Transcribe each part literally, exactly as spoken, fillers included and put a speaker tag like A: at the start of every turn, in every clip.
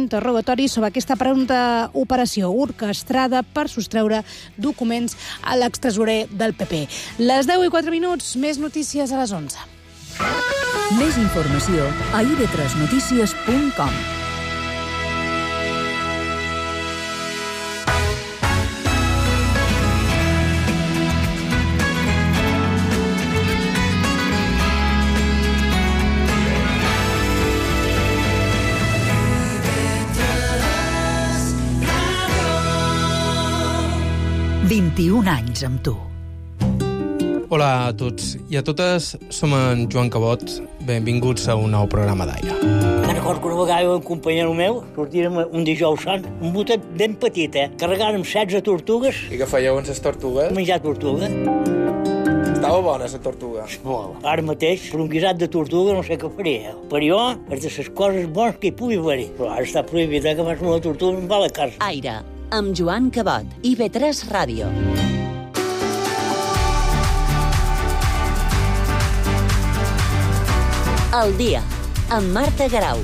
A: interrogatori sobre aquesta presumpta operació orquestrada per sostreure documents a l'extresorer del P P. Les deu i quatre minuts, més notícies a les onze.
B: Més informació a i ve tres notícies punt com.
C: vint-i-un anys amb tu.
D: Hola a tots i a totes, som en Joan Cabot. Benvinguts a un nou programa d'Aire.
E: Me'n recordo que una vegada un companyero meu sortírem un dijous sant, un botet ben petit, eh? Carregàrem setze tortugues.
F: I què fèieu amb les tortugues?
E: Menjar tortuga.
F: Estava bona, la tortuga.
E: Molt. Ara mateix, per un guisat de tortuga no sé què faria. Per jo, és de les coses bones que hi pugui haver-hi. Però ara està prohibit, eh, que fas una tortuga en va a la casa.
B: Aire, amb Joan Cabot, i ve tres Ràdio. El dia, amb Marta Garau.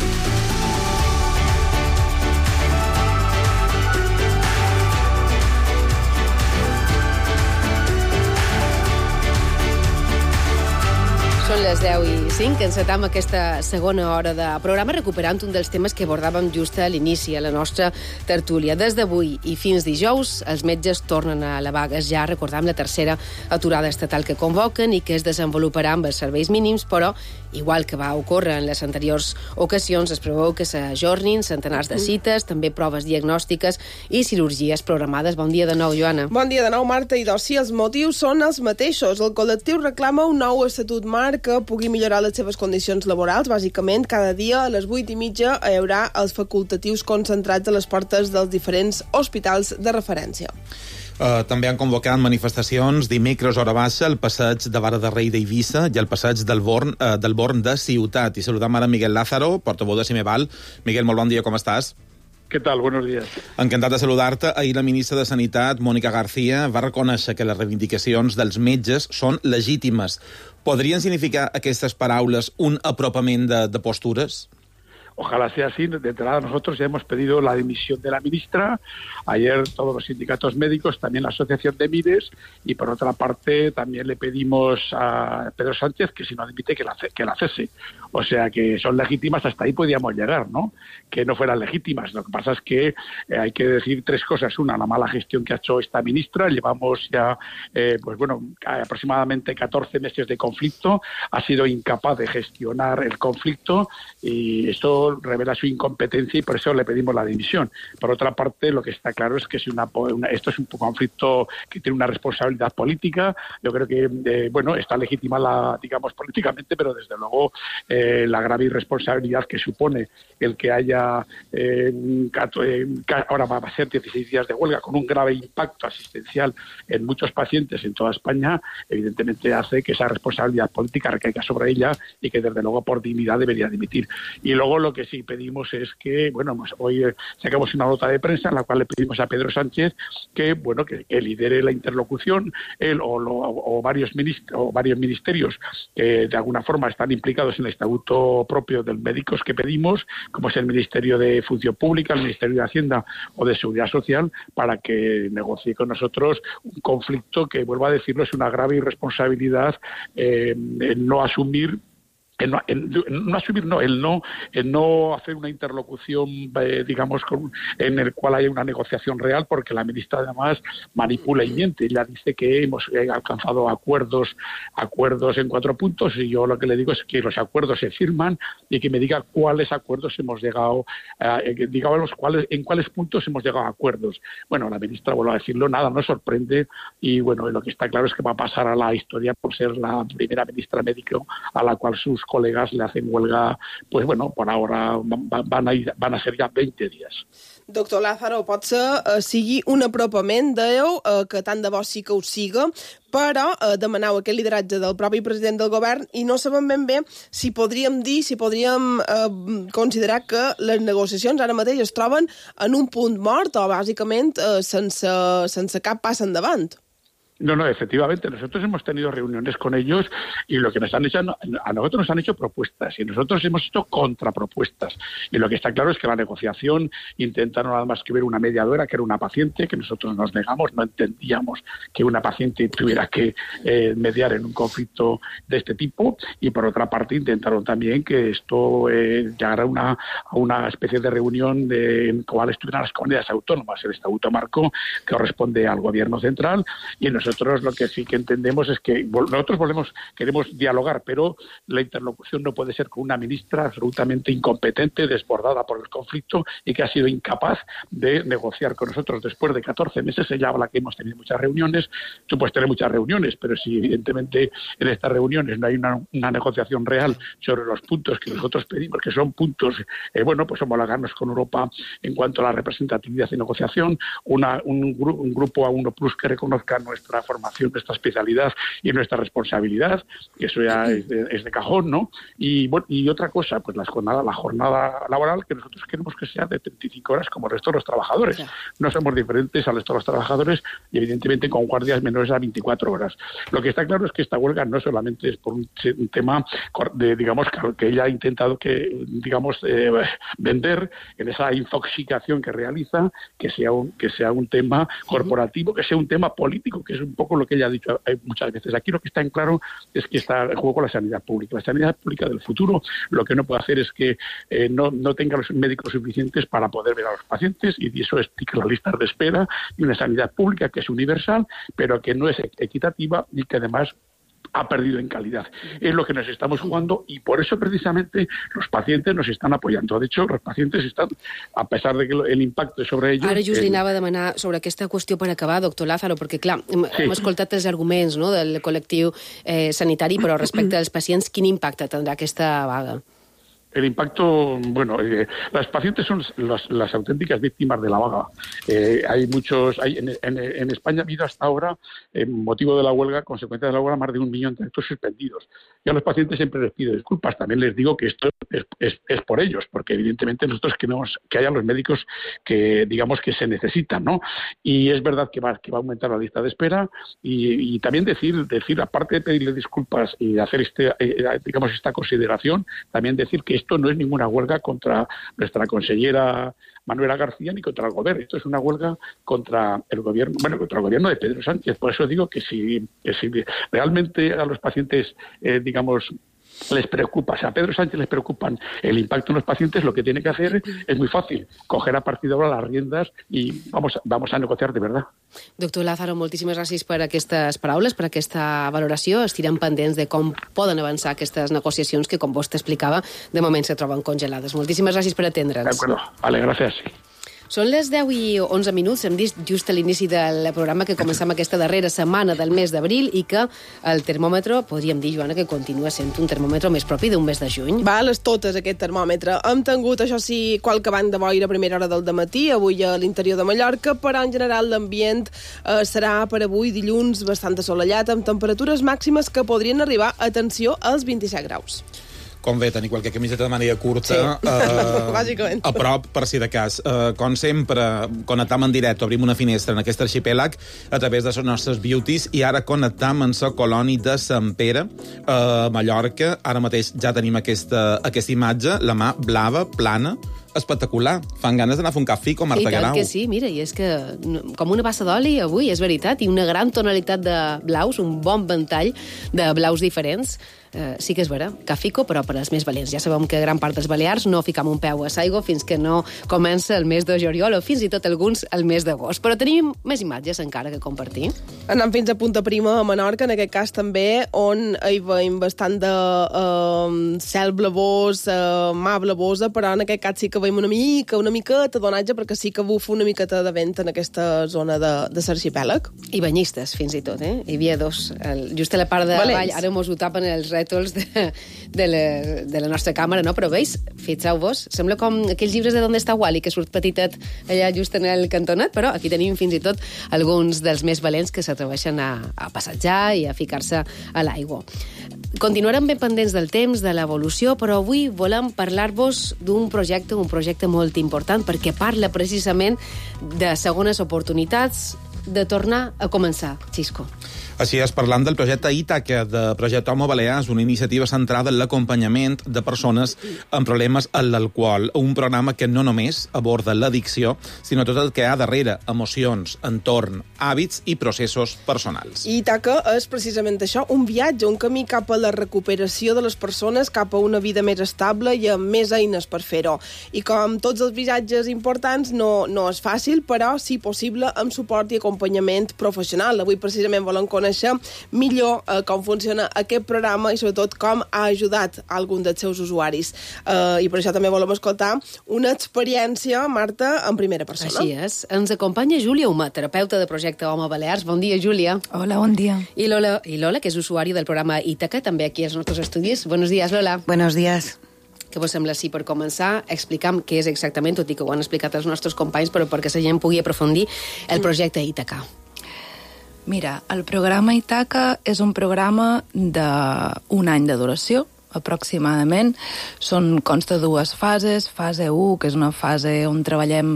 G: Són les deu i cinc, encetam aquesta segona hora de programa recuperant un dels temes que abordàvem just a l'inici, a la nostra tertúlia. Des d'avui i fins dijous, els metges tornen a la vaga. Ja recordam la tercera aturada estatal que convoquen i que es desenvoluparà amb els serveis mínims, però, igual que va ocórrer en les anteriors ocasions, es preveu que s'ajornin centenars de cites, també proves diagnòstiques i cirurgies programades. Bon dia de nou, Joana.
H: Bon dia de nou, Marta. I doncs sí, els motius són els mateixos. El col·lectiu reclama un nou estatut marc que pugui millorar les seves condicions laborals. Bàsicament, cada dia a les vuit i mitja hi haurà els facultatius concentrats a les portes dels diferents hospitals de referència.
I: Uh, també han convocat manifestacions dimecres hora baixa al passeig de Vara de Rei d'Eivissa i al passeig del Born, uh, del Born de Ciutat. I saludam ara Miguel Lázaro, portaveu de Cimeval. Miguel, molt bon dia, com estàs?
J: ¿Qué tal? Buenos días.
I: Encantat de saludar-te. Ahir la ministra de Sanitat, Mónica García, va reconèixer que les reivindicacions dels metges són legítimes. ¿Podrien significar aquestes paraules un apropament de, de postures?
J: Ojalá sea así. De entrada, nosotros ya hemos pedido la dimisión de la ministra. Ayer todos los sindicatos médicos, también la Asociación de Mires, y por otra parte también le pedimos a Pedro Sánchez que si no dimite que la, que la cese. O sea que son legítimas, hasta ahí podíamos llegar, ¿no? Que no fueran legítimas. Lo que pasa es que eh, hay que decir tres cosas. Una, la mala gestión que ha hecho esta ministra. Llevamos ya, eh, pues bueno, aproximadamente catorce meses de conflicto. Ha sido incapaz de gestionar el conflicto y esto revela su incompetencia y por eso le pedimos la dimisión. Por otra parte, lo que está claro es que si una, una, esto es un conflicto que tiene una responsabilidad política. Yo creo que, eh, bueno, está legitima, la, digamos, políticamente, pero desde luego eh, la grave irresponsabilidad que supone el que haya, eh, eh, ahora va a ser dieciséis días de huelga con un grave impacto asistencial en muchos pacientes en toda España, evidentemente hace que esa responsabilidad política recaiga sobre ella y que desde luego por dignidad debería dimitir. Y luego lo que sí pedimos es que, bueno, pues hoy eh, sacamos una nota de prensa en la cual le pedimos a Pedro Sánchez que, bueno, que, que lidere la interlocución, él o, lo, o, varios ministerios, o varios ministerios que de alguna forma están implicados en el estatuto propio de los médicos que pedimos, como es el Ministerio de Función Pública, el Ministerio de Hacienda o de Seguridad Social, para que negocie con nosotros un conflicto que, vuelvo a decirlo, es una grave irresponsabilidad eh, el no asumir El no, el, el no asumir, no, el no, el no hacer una interlocución, eh, digamos, con, en el cual haya una negociación real, porque la ministra además manipula y miente. Ella dice que hemos eh, alcanzado acuerdos, acuerdos en cuatro puntos, y yo lo que le digo es que los acuerdos se firman y que me diga cuáles acuerdos hemos llegado, eh, digamos, cuáles, en cuáles puntos hemos llegado a acuerdos. Bueno, la ministra, vuelvo a decirlo, nada nos sorprende, y bueno, lo que está claro es que va a pasar a la historia por ser la primera ministra médico a la cual sus colegas le hacen huelga, pues bueno, por ahora van a, ir, van a ser ja veinte dies.
H: Doctor Lázaro, pot ser eh, sigui un apropament, dèieu, eh, que tant de bo sí que ho siga, però eh, demanau aquest lideratge del propi president del govern i no sabem ben bé si podríem dir, si podríem eh, considerar que les negociacions ara mateix es troben en un punt mort o bàsicament eh, sense, sense cap pas endavant.
J: No, no, efectivamente, nosotros hemos tenido reuniones con ellos y lo que nos han hecho, a nosotros nos han hecho propuestas y nosotros hemos hecho contrapropuestas. Y lo que está claro es que la negociación intentaron nada más que ver una mediadora, que era una paciente, que nosotros nos negamos, no entendíamos que una paciente tuviera que eh, mediar en un conflicto de este tipo, y por otra parte intentaron también que esto eh, llegara a una, a una especie de reunión de, en cual estuvieran las comunidades autónomas. El Estatuto Marco que corresponde al Gobierno central, y nosotros lo que sí que entendemos es que nosotros volvemos, queremos dialogar, pero la interlocución no puede ser con una ministra absolutamente incompetente, desbordada por el conflicto y que ha sido incapaz de negociar con nosotros. Después de catorce meses, ella habla que hemos tenido muchas reuniones. Tú puedes tener muchas reuniones, pero si evidentemente en estas reuniones no hay una, una negociación real sobre los puntos que nosotros pedimos, que son puntos, eh, bueno, pues homologarnos con Europa en cuanto a la representatividad y negociación, una, un, gru un grupo A uno plus que reconozca nuestra formación, nuestra especialidad y nuestra responsabilidad, que eso ya es de, es de cajón, ¿no? Y, bueno, y otra cosa, pues la jornada, la jornada laboral, que nosotros queremos que sea de treinta y cinco horas como el resto de los trabajadores. Sí. No somos diferentes al resto de los trabajadores y evidentemente con guardias menores a veinticuatro horas. Lo que está claro es que esta huelga no solamente es por un, un tema de, digamos, que ella ha intentado que, digamos, eh, vender en esa infoxicación que realiza, que sea un, que sea un tema corporativo, que sea un tema político, que es un poco lo que ella ha dicho muchas veces. Aquí lo que está en claro es que está en juego la sanidad pública. La sanidad pública del futuro lo que no puede hacer es que eh, no, no tenga los médicos suficientes para poder ver a los pacientes, y eso es las listas de espera, y una sanidad pública que es universal, pero que no es equitativa y que además ha perdido en calidad. Es lo que nos estamos jugando, y por eso precisamente los pacientes nos están apoyando. De hecho, los pacientes están, a pesar de que el impacte sobre ellos...
G: Ara just li
J: el...
G: anava a demanar sobre aquesta qüestió per acabar, doctor Lázaro, perquè clar, hem, sí. hem escoltat els arguments, no, del col·lectiu eh, sanitari, però respecte als pacients, quin impacte tindrà aquesta vaga?
J: El impacto, bueno, eh, las pacientes son las, las auténticas víctimas de la vaga. Eh, hay muchos, hay en, en, en España ha habido hasta ahora, en motivo de la huelga, consecuencia de la huelga, más de un millón de actos suspendidos. Y a los pacientes siempre les pido disculpas. También les digo que esto es, es, es por ellos, porque evidentemente nosotros queremos que haya los médicos que, digamos, que se necesitan, ¿no? Y es verdad que va, que va a aumentar la lista de espera, y, y también decir, decir, aparte de pedirle disculpas y hacer este, eh, digamos, esta consideración, también decir que esto no es ninguna huelga contra nuestra consellera Manuela García ni contra el gobierno. Esto es una huelga contra el gobierno, bueno, contra el gobierno de Pedro Sánchez. Por eso digo que si, que si realmente a los pacientes, eh, digamos, les preocupa, o sea, a Pedro Sánchez les preocupan el impacto en los pacientes, lo que tiene que hacer es muy fácil, coger a partir de ahora las riendas y vamos, vamos a negociar de verdad.
G: Doctor Lázaro, moltíssimes gràcies per aquestes paraules, per aquesta valoració. Estirem pendents de com poden avançar aquestes negociacions que, com vostè explicava, de moment se troben congelades. Moltíssimes gràcies per atendre'ns.
J: De acuerdo, vale, gràcies.
G: Són les deu i onze minuts, hem dit just a l'inici del programa que començam aquesta darrera setmana del mes d'abril i que el termòmetre, podríem dir, Joana, que continua sent un termòmetre més propi d'un mes de juny.
H: Va a les totes, aquest termòmetre. Hem tingut, això sí, qualque banc de boira a primera hora del dematí, avui a l'interior de Mallorca, però en general l'ambient eh, serà per avui dilluns bastant assolellat, amb temperatures màximes que podrien arribar, atenció, als vint-i-set graus.
I: Com bé, tenir qualque camiseta de màniga curta
H: sí.
I: eh,
H: Bàsicament.
I: a prop, per si de cas. Eh, com sempre, connectam en directe, obrim una finestra en aquest arxipèlag a través de les nostres beauties, i ara connectam en la colònia de Sant Pere, a eh, Mallorca. Ara mateix ja tenim aquesta, aquesta imatge, la mà blava, plana, espectacular. Fan ganes d'anar a fer un cafè com Marta Garau.
G: I tant que sí, mira, i és que com una bassa d'oli avui, és veritat, i una gran tonalitat de blaus, un bon ventall de blaus diferents. Eh, sí que és vera, Cafico, però per als més valents. Ja sabem que gran part dels Balears no ficam un peu a Saigo fins que no comença el mes de juliol, o fins i tot alguns el mes d'agost. Però tenim més imatges encara que compartir.
H: Anem fins a Punta Prima, a Menorca, en aquest cas també, on hi veiem bastant de eh, cel blavós, eh, mà blavosa, però en aquest cas sí que veiem una mica, una miqueta d'onatge, perquè sí que bufa una miqueta de vent en aquesta zona de, de l'arxipèlag.
G: I banyistes, fins i tot, eh? Hi havia dos, el, just a la part de
H: Valents.
G: Vall, ara mos ho tapen els rètols de, de, la, de la nostra càmera, no? Però veus, fixeu-vos, sembla com aquells llibres de D'on està Wally, que surt petitet allà just en el cantonat, però aquí tenim fins i tot alguns dels més valents que s'atreveixen a, a passejar i a ficar-se a l'aigua. Continuarem ben pendents del temps, de l'evolució, però avui volem parlar-vos d'un projecte, un projecte molt important, perquè parla precisament de segones oportunitats, de tornar a començar, Xisco.
I: Així és, parlant del projecte Ítaca, de Projecte Homo Balears, una iniciativa centrada en l'acompanyament de persones amb problemes amb l'alcohol. Un programa que no només aborda l'addicció, sinó tot el que hi ha darrere, emocions, entorn, hàbits i processos personals.
H: Ítaca és precisament això, un viatge, un camí cap a la recuperació de les persones, cap a una vida més estable i amb més eines per fer-ho. I com tots els viatges importants, no, no és fàcil, però, si possible, amb suport i acompanyament professional. Avui, precisament, volem conèixer millor eh, com funciona aquest programa i, sobretot, com ha ajudat a algun dels seus usuaris. Eh, I per això també volem escoltar una experiència, Marta, en primera persona.
G: Així és. Ens acompanya Júlia Humà, terapeuta de Projecte Homo Balears. Bon dia, Júlia.
K: Hola, bon dia.
G: I Lola, i Lola, que és usuari del programa Ítaca, també aquí als nostres estudis. Buenos días, Lola.
K: Buenos días.
G: Què vos sembla, sí, per començar, explicam què és exactament, tot i que ho han explicat els nostres companys, però perquè la gent pugui aprofundir el projecte Ítaca.
K: Mira, el programa Ítaca és un programa d'un any de duració, aproximadament. Són, consta de dues fases. Fase u, que és una fase on treballem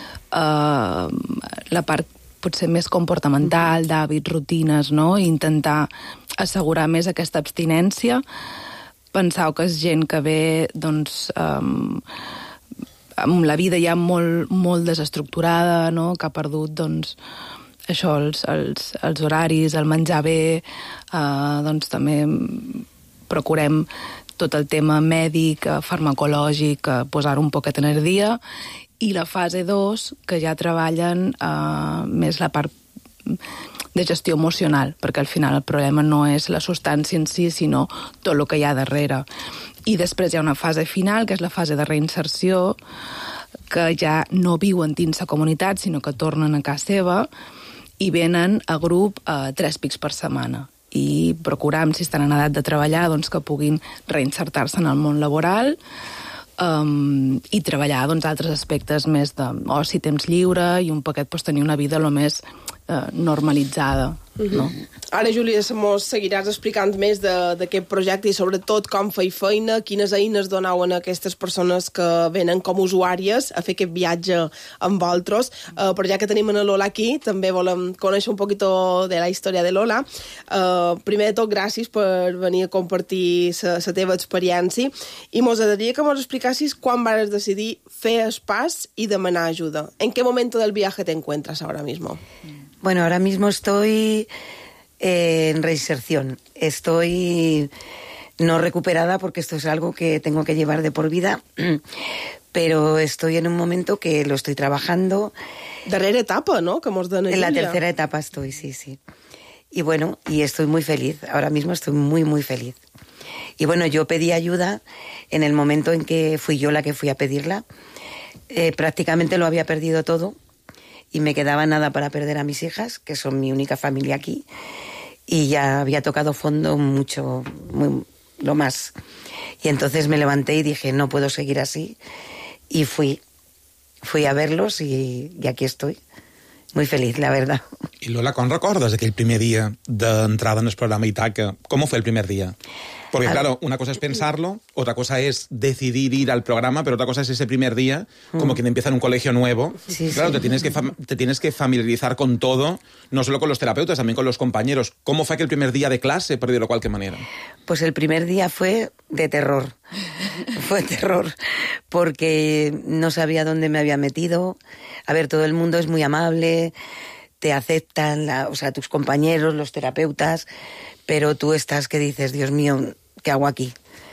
K: eh, la part potser més comportamental, d'hàbits, rutines, no? I intentar assegurar més aquesta abstinència. Pensau que és gent que ve, doncs, um, amb la vida ja molt, molt desestructurada, no? Que ha perdut, doncs, això, els, els, els horaris, el menjar bé, uh, doncs també procurem tot el tema mèdic, farmacològic, posar un poquet en el dia, i la fase dos, que ja treballen uh, més la part de gestió emocional, perquè al final el problema no és la substància en si, sinó tot el que hi ha darrere. I després hi ha una fase final, que és la fase de reinserció, que ja no viuen dins la comunitat, sinó que tornen a casa seva i venen a grup a tres pics per setmana. I procuram, si estan en edat de treballar, doncs que puguin reinsertar-se en el món laboral, Um, i treballar, doncs, altres aspectes més d'oci, temps lliure i un poquet, doncs, tenir una vida el més uh, normalitzada. Uh-huh. No?
H: Ara, Júlia, mos seguiràs explicant més d'aquest projecte i sobretot com feia feina, quines eines donaven a aquestes persones que venen com usuàries a fer aquest viatge amb vosaltres. Uh, però ja que tenim a Lola aquí, també volem conèixer un poquito de la història de Lola. Uh, primer de tot, gràcies per venir a compartir la teva experiència i mos agradaria que mos explicassis quan vas decidir fer el pas i demanar ajuda. ¿En qué momento del viaje te encuentras ahora mismo?
L: Bueno, ahora mismo estoy eh, en reinserción. Estoy no recuperada porque esto es algo que tengo que llevar de por vida, pero estoy en un momento que lo estoy trabajando.
H: Darrera etapa, ¿no? Que hemos dado en
L: En la tercera etapa estoy, sí, sí. Y bueno, y estoy muy feliz. Ahora mismo estoy muy, muy feliz. Y bueno, yo pedí ayuda en el momento en que fui yo la que fui a pedirla. Eh, prácticamente lo había perdido todo. Y me quedaba nada para perder a mis hijas, que son mi única familia aquí, y ya había tocado fondo mucho, muy, lo más. Y entonces me levanté y dije, no puedo seguir así, y fui, fui a verlos y, y aquí estoy, muy feliz, la verdad.
I: I Lola, com recordes aquell primer dia d'entrada en el programa Ítaca? ¿Cómo fue el primer día? Porque, claro, una cosa es pensarlo, otra cosa es decidir ir al programa, pero otra cosa es ese primer día, como quien empieza en un colegio nuevo.
L: Sí,
I: claro,
L: sí.
I: Te, tienes que te tienes que familiarizar con todo, no solo con los terapeutas, también con los compañeros. ¿Cómo fue aquel primer día de clase, por decirlo de cualquier manera?
L: Pues el primer día fue de terror. Fue terror, porque no sabía dónde me había metido. A ver, todo el mundo es muy amable, te aceptan, la, o sea, tus compañeros, los terapeutas, pero tú estás que dices, Dios mío, ¿qué hago aquí?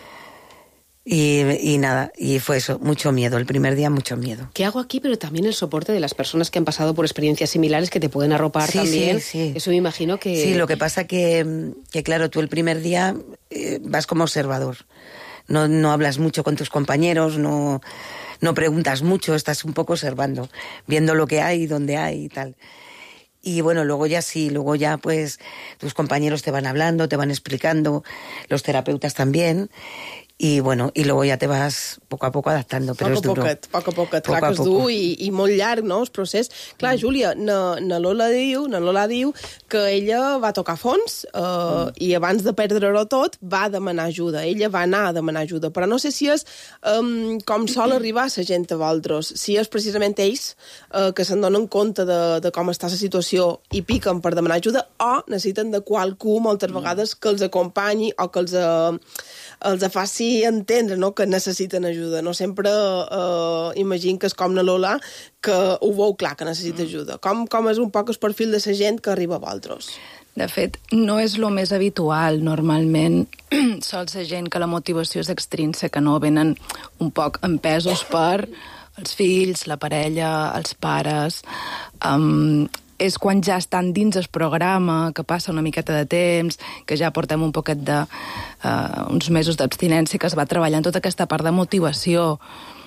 L: Y, y nada, y fue eso, mucho miedo, el primer día mucho miedo.
G: ¿Qué hago aquí? Pero también el soporte de las personas que han pasado por experiencias similares que te pueden arropar
L: sí,
G: también.
L: Sí, sí.
G: Eso me imagino que...
L: Sí, lo que pasa que, que claro, tú el primer día eh, vas como observador. No, no hablas mucho con tus compañeros, no, no preguntas mucho, estás un poco observando, viendo lo que hay, dónde hay y tal. Y bueno, luego ya sí, luego ya pues tus compañeros te van hablando, te van explicando, los terapeutas también. y bueno, y luego ya te vas poco a poco adaptando, però
H: poc
L: és duro.
H: Poquet, poc a poquet,
L: poc
H: clar
L: a
H: que és
L: poco.
H: dur i, i molt llarg, no?, el procés. Clar, mm. Júlia, na, na, Lola diu, na Lola diu que ella va tocar fons eh, mm. i abans de perdre-ho tot va demanar ajuda. Ella va anar a demanar ajuda, però no sé si és um, com sol arribar la gent a vosaltres, si és precisament ells eh, que se'n donen compte de, de com està la situació i piquen per demanar ajuda, o necessiten de qualcú moltes vegades que els acompanyi o que els... Eh, els faci entendre, no?, que necessiten ajuda. No sempre eh, imagino que és com la Lola, que ho veu clar que necessita ajuda. Com, com és un poc el perfil de la gent que arriba a vosaltres?
K: De fet, no és el més habitual. Normalment sol ser gent que la motivació és extrínseca, no? Venen un poc empesos per els fills, la parella, els pares... Um, és quan ja estan dins el programa, que passa una miqueta de temps, que ja portem un poquet de... Uh, uns mesos d'abstinència, que es va treballant tota aquesta part de motivació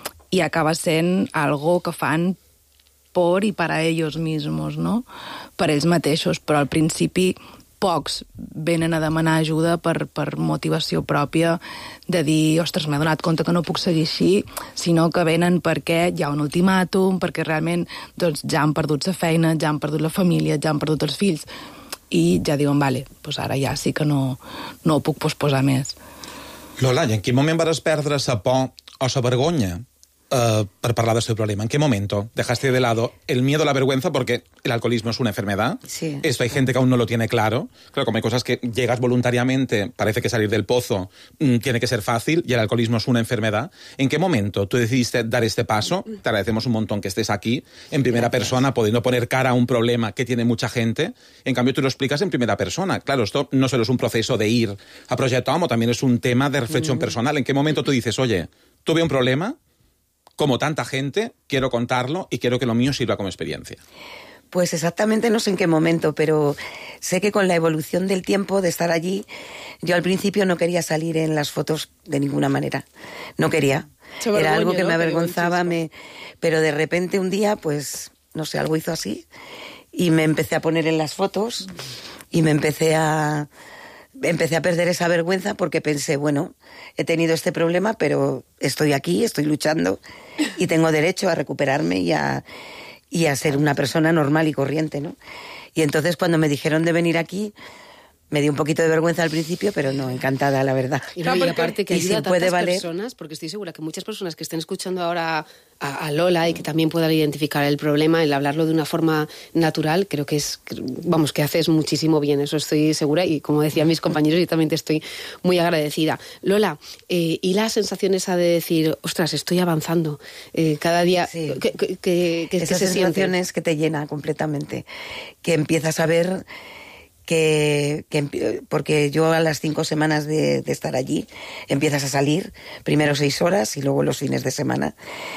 K: i acaba sent algo que fan por i para ellos mismos, no? Per ells mateixos, però al principi pocs venen a demanar ajuda per, per motivació pròpia de dir, ostres, m'he donat compte que no puc seguir així, sinó que venen perquè hi ha un ultimàtum, perquè realment doncs, ja han perdut la feina, ja han perdut la família, ja han perdut els fills, i ja diuen, vale, doncs ara ja sí que no, no ho puc posposar més.
I: Lola, i en quin moment vas perdre la por o la vergonya Uh, para hablar de este problema? ¿En qué momento dejaste de lado el miedo, la vergüenza? Porque el alcoholismo es una enfermedad.
L: Sí.
I: Esto hay gente que aún no lo tiene claro. Claro, como hay cosas que llegas voluntariamente, parece que salir del pozo mmm, tiene que ser fácil, y el alcoholismo es una enfermedad. ¿En qué momento tú decidiste dar este paso? Te agradecemos un montón que estés aquí, en primera Gracias. persona, pudiendo poner cara a un problema que tiene mucha gente. En cambio, tú lo explicas en primera persona. Claro, esto no solo es un proceso de ir a Proyecto Amo, también es un tema de reflexión mm. personal. ¿En qué momento tú dices, oye, tuve un problema, como tanta gente, quiero contarlo y quiero que lo mío sirva como experiencia?
L: Pues exactamente no sé en qué momento, pero sé que con la evolución del tiempo de estar allí, yo al principio no quería salir en las fotos de ninguna manera. No quería. Era algo que me avergonzaba, me... pero de repente un día, pues, no sé, algo hizo así y me empecé a poner en las fotos y me empecé a... Empecé a perder esa vergüenza porque pensé, bueno, he tenido este problema, pero estoy aquí, estoy luchando y tengo derecho a recuperarme y a, y a ser una persona normal y corriente, ¿no? Y entonces cuando me dijeron de venir aquí, me dio un poquito de vergüenza al principio, pero no, encantada, la verdad.
G: Y, no, y aparte que ayuda
L: si
G: a tantas
L: valer...
G: personas, porque estoy segura que muchas personas que estén escuchando ahora a, a Lola y que también puedan identificar el problema, el hablarlo de una forma natural, creo que es, vamos, que haces muchísimo bien, eso estoy segura, y como decían mis compañeros, yo también te estoy muy agradecida. Lola, eh, y la sensación esa de decir, ostras, estoy avanzando, eh, cada día,
L: sí.
G: que, que, que, que
L: Esas
G: se
L: sensaciones
G: siente.
L: que te llena completamente, que empiezas a ver... Que, que, porque yo a las cinco semanas de, de estar allí empiezas a salir, primero seis horas y luego los fines de semana.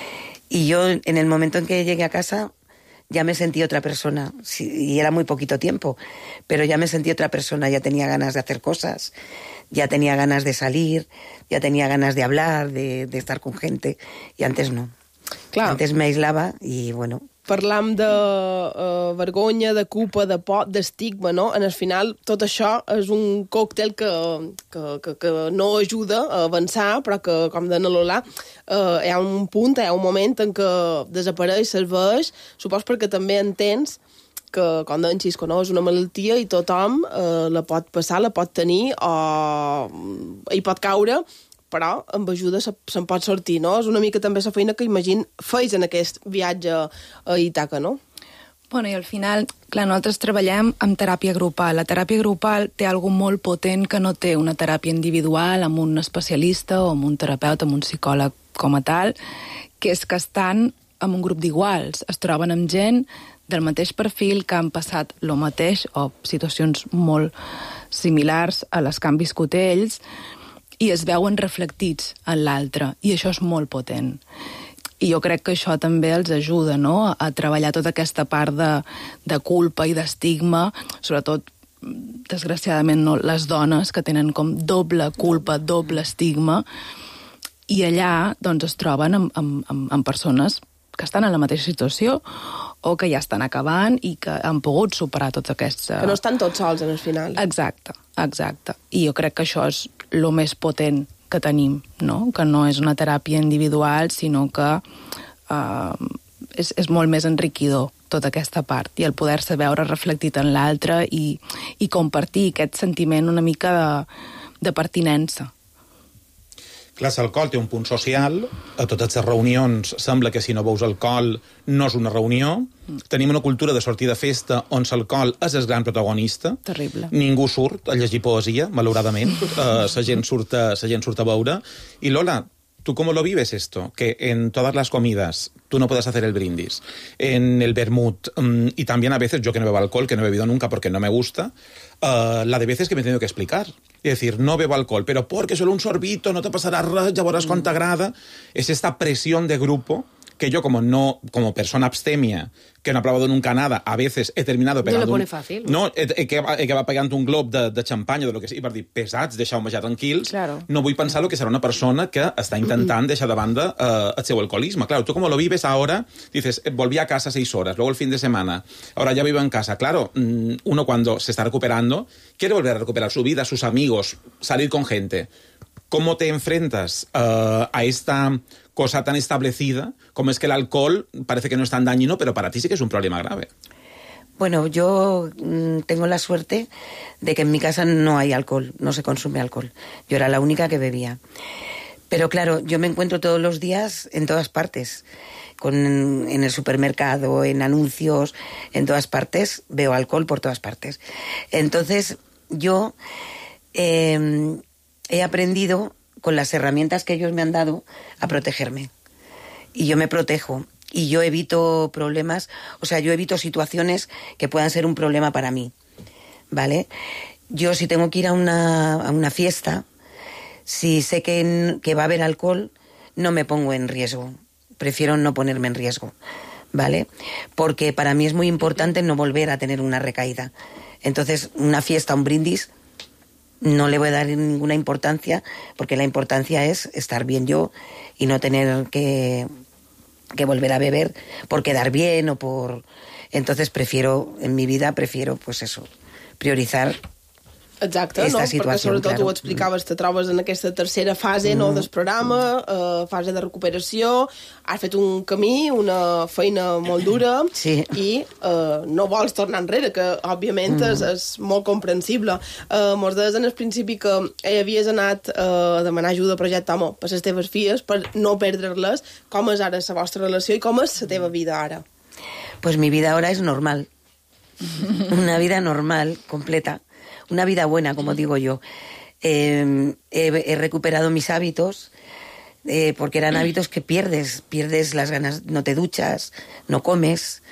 L: Y yo en el momento en que llegué a casa ya me sentí otra persona, sí, y era muy poquito tiempo, pero ya me sentí otra persona, ya tenía ganas de hacer cosas, ya tenía ganas de salir, ya tenía ganas de hablar, de, de estar con gente, y antes no. Clar. Antes me aislava i, bueno...
H: Parlam de uh, vergonya, de culpa, de por, d'estigma, no? En el final, tot això és un còctel que, que, que, que no ajuda a avançar, però que, com deia Lola, uh, hi ha un punt, hi ha un moment en què desapareix, serveix, supos perquè també entens que, com deien Xisco, no? És una malaltia i tothom uh, la pot passar, la pot tenir, o hi pot caure, però amb ajuda se'n pot sortir, no? És una mica també la feina que imagino feis en aquest viatge a Ítaca, no?
K: Bueno, i al final, clar, nosaltres treballem amb teràpia grupal. La teràpia grupal té algo molt potent que no té una teràpia individual amb un especialista o amb un terapeuta, amb un psicòleg com a tal, que és que estan amb un grup d'iguals. Es troben amb gent del mateix perfil que han passat lo mateix o situacions molt similars a les que han viscut ells, i es veuen reflectits en l'altre, i això és molt potent. I jo crec que això també els ajuda, no?, a treballar tota aquesta part de, de culpa i d'estigma, sobretot, desgraciadament, no, les dones, que tenen com doble culpa, doble estigma, i allà doncs, es troben amb, amb, amb, amb persones que estan en la mateixa situació o que ja estan acabant i que han pogut superar tots aquests...
H: Que no estan tots sols, en el final.
K: Exacte, exacte. I jo crec que això és el més potent que tenim, no? Que no és una teràpia individual, sinó que eh, és, és molt més enriquidor tota aquesta part, i el poder-se veure reflectit en l'altre i, i compartir aquest sentiment una mica de, de pertinença.
I: Clar, l'alcohol té un punt social, a totes les reunions sembla que si no veus alcohol no és una reunió, mm. tenim una cultura de sortir de festa on l'alcohol és el gran protagonista.
K: Terrible.
I: Ningú surt a llegir poesia, malauradament, uh, la gent surt a, la gent surt a veure. I Lola, ¿tú cómo lo vives esto? Que en todas las comidas tú no puedes hacer el brindis, en el vermut, um, y también a veces, yo que no bebo alcohol, que no he bebido nunca porque no me gusta, uh, la de veces que me he tenido que explicar. Es decir, no bebo alcohol, pero porque solo un sorbito, no te pasará res, ya verás cuánta agrada. Es esta presión de grupo que yo, como no, como persona abstemia, que no ha probado nunca nada, a veces he terminado pegando...
G: No lo pone
I: un...
G: fácil.
I: No, he, he, que, he que va pegant un glob de, de xampany o de lo que sigui, per dir, pesats, deixeu-me ja tranquils.
G: Claro.
I: No vull pensar lo que serà una persona que està intentant deixar de banda uh, el seu alcoholisme. Claro, tú como lo vives ahora, dices, volví a casa seis horas, luego el fin de semana, ahora ya vivo en casa. Claro, uno cuando se está recuperando, quiere volver a recuperar su vida, sus amigos, salir con gente. ¿Cómo te enfrentas uh, a esta cosa tan establecida como es que el alcohol parece que no es tan dañino, pero para ti sí que es un problema grave?
L: Bueno, yo mmm, tengo la suerte de que en mi casa no hay alcohol, no se consume alcohol. Yo era la única que bebía. Pero claro, yo me encuentro todos los días en todas partes. Con, en el supermercado, en anuncios, en todas partes, veo alcohol por todas partes. Entonces, yo... Eh, he aprendido, con las herramientas que ellos me han dado, a protegerme. Y yo me protejo. Y yo evito problemas, o sea, yo evito situaciones que puedan ser un problema para mí. ¿Vale? Yo, si tengo que ir a una, a una fiesta, si sé que, que va a haber alcohol, no me pongo en riesgo. Prefiero no ponerme en riesgo. ¿Vale? Porque para mí es muy importante no volver a tener una recaída. Entonces, una fiesta, un brindis, no le voy a dar ninguna importancia, porque la importancia es estar bien yo y no tener que, que volver a beber por quedar bien o por... Entonces prefiero, en mi vida, prefiero, pues eso, priorizar
H: Exacte,
L: esta
H: no?
L: situació.
H: Perquè sobretot
L: claro.
H: ho explicaves, te trobes en aquesta tercera fase mm. no, del programa, eh, fase de recuperació, has fet un camí, una feina molt dura
L: sí.
H: i eh, no vols tornar enrere, que òbviament mm. és, és molt comprensible. Eh, mos deies en el principi que eh, havies anat eh, a demanar ajuda a Projecte Home per les teves filles, per no perdre-les. Com és ara la vostra relació i com és la teva vida ara?
L: Pues mi vida ahora es normal. Una vida normal, completa. Una vida buena, como digo yo. Eh, he, he recuperado mis hábitos, eh, porque eran hábitos que pierdes. Pierdes las ganas, no te duchas, no comes,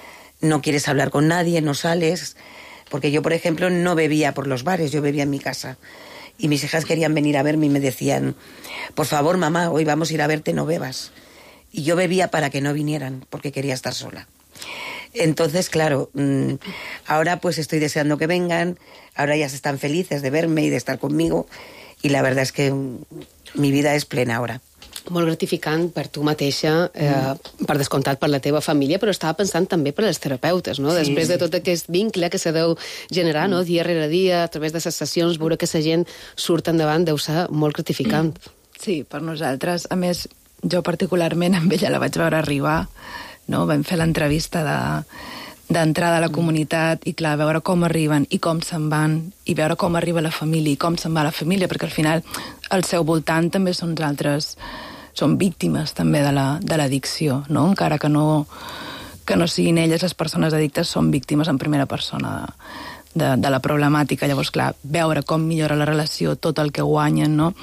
L: no quieres hablar con nadie, no sales. Porque yo, por ejemplo, no bebía por los bares, yo bebía en mi casa. Y mis hijas querían venir a verme y me decían, por favor, mamá, hoy vamos a ir a verte, no bebas. Y yo bebía para que no vinieran, porque quería estar sola. Entonces, claro, mmm, ahora pues estoy deseando que vengan, ahora ya están felices de verme y de estar conmigo, y la verdad es que mmm, mi vida és plena ara.
G: Molt gratificant per tu mateixa, eh, mm. per descomptat per la teva família, però estava pensant també per als terapeutes, no? Sí, Després sí. de tot aquest vincle que se deu generar, mm. no? dia rere dia, a través de les sessions, veure que la gent surt endavant deu ser molt gratificant.
K: Sí, per nosaltres. A més, jo particularment amb ella la vaig veure arribar, no? Vam fer l'entrevista de, d'entrada a la comunitat i, clar, veure com arriben i com se'n van, i veure com arriba la família i com se'n va la família, perquè al final al seu voltant també són altres, són víctimes també de la, de l'addicció, no? Encara que no, que no siguin elles les persones addictes, són víctimes en primera persona de, de, de la problemàtica. Llavors, clar, veure com millora la relació, tot el que guanyen, no?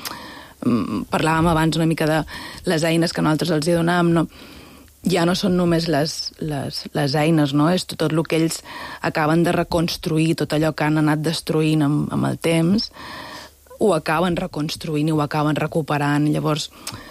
K: Parlàvem abans una mica de les eines que nosaltres els hi donàvem, no? Ja no són només les, les, les eines, no? És tot el que ells acaben de reconstruir, tot allò que han anat destruint amb, amb el temps, ho acaben reconstruint i ho acaben recuperant. Llavors,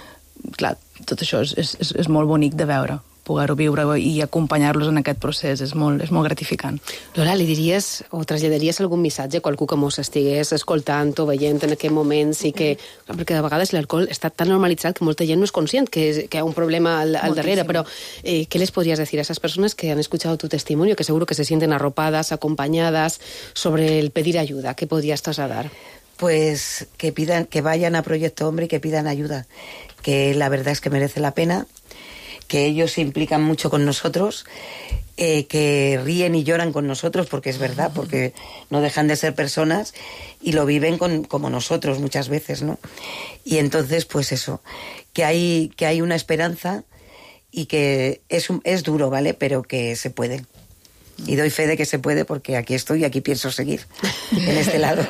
K: clar, tot això és, és, és molt bonic de veure, poder-ho viure i acompanyar-los en aquest procés, és molt, és molt gratificant.
G: Lola, li diries o traslladaries algun missatge a qualcú que mos estigués escoltant o veient en aquest moment? Sí que, perquè de vegades l'alcohol està tan normalitzat que molta gent no és conscient que, és, que hi ha un problema al, al darrere, però eh, ¿qué les podrías decir a esas personas que han escuchado tu testimonio, que seguro que se sienten arropadas, acompañadas, sobre el pedir ayuda? ¿Qué podrías trasladar?
L: pues que pidan, que vayan a Proyecto Hombre y que pidan ayuda, que la verdad es que merece la pena, que ellos se implican mucho con nosotros, eh, que ríen y lloran con nosotros, porque es verdad, porque no dejan de ser personas y lo viven con, como nosotros muchas veces, ¿no? Y entonces, pues eso, que hay, que hay una esperanza y que es, un, es duro, ¿vale? Pero que se puede. Y doy fe de que se puede porque aquí estoy y aquí pienso seguir, en este lado.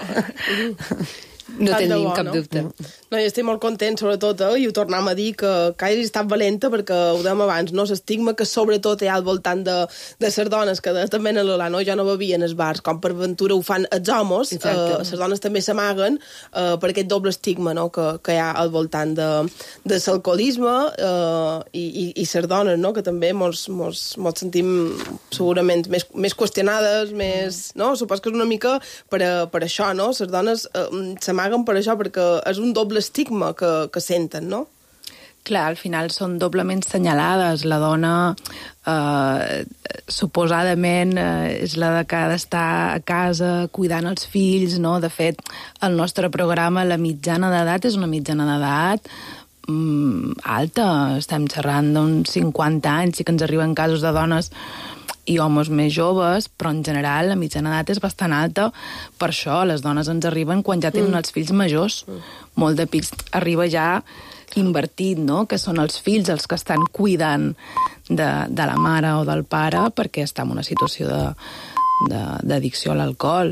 G: No
H: Tant de
G: tenim
H: bo,
G: cap
H: no?
G: dubte.
H: No, jo estic molt content, sobretot, eh, i ho tornem a dir, que, que hagis estat valenta, perquè ho dèiem abans, no? L'estigma que sobretot hi ha al voltant de, de les dones, que de, també en l'Olà, no? Ja no bevien els bars, com per ventura ho fan els homes, eh, les dones també s'amaguen eh, per aquest doble estigma, no? que, que hi ha al voltant de, de l'alcoholisme eh, i, i, i les dones, no? Que també mos, mos, mos sentim segurament més, més qüestionades, més... No? Supos que és una mica per, a, per això, no? Les dones eh, s'amaguen per això, perquè és un doble estigma que, que senten, no?
K: Clar, al final són doblement senyalades. La dona, eh, suposadament, eh, és la de que ha d'estar a casa cuidant els fills, no? De fet, el nostre programa, la mitjana d'edat és una mitjana d'edat mm, alta. Estem xerrant d'uns cinquanta anys, sí que ens arriben casos de dones i homes més joves, però en general la mitjana d'edat és bastant alta. Per això les dones ens arriben quan ja tenen mm. els fills majors. Mm. Molt de pics arriba ja invertit, no? Que són els fills els que estan cuidant de, de la mare o del pare perquè està en una situació de, de, d'addicció a l'alcohol.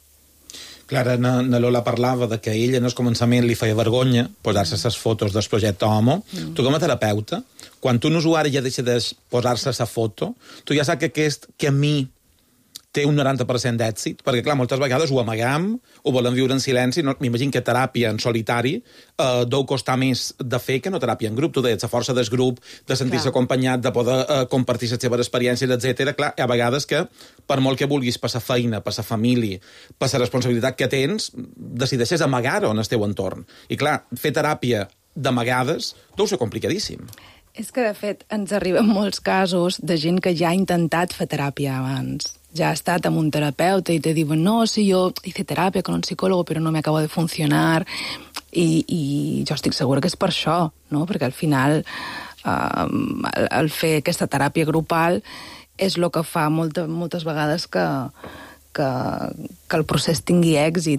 I: Clara, na, na Lola parlava de que a ella en el començament li feia vergonya posar-se les fotos del projecte Homo. Mm. Tu com a terapeuta, quan un usuari ja deixa de posar-se la foto, tu ja saps que aquest camí té un noranta per cent d'èxit, perquè, clar, moltes vegades ho amagam, ho volem viure en silenci. No, m'imagino que teràpia en solitari eh, deu costar més de fer que no teràpia en grup. Tu deies, la força del grup, de sentir-se acompanyat, de poder eh, compartir les seves experiències, etcètera. Clar, hi ha vegades que, per molt que vulguis per la feina, per la família, per la responsabilitat que tens, decideixes amagar-ho en el teu entorn. I, clar, fer teràpia d'amagades deu ser complicadíssim.
K: És que, de fet, ens arriben molts casos de gent que ja ha intentat fer teràpia abans. Ya ha estat amb un terapeuta y te diuen, no, si yo hice terapia con un psicólogo pero no me acabo de funcionar. I, i jo estic segura que és per això, no? Perquè al final eh, el, el fer aquesta teràpia grupal és el que fa molta, moltes vegades que, que, que el procés tingui èxit.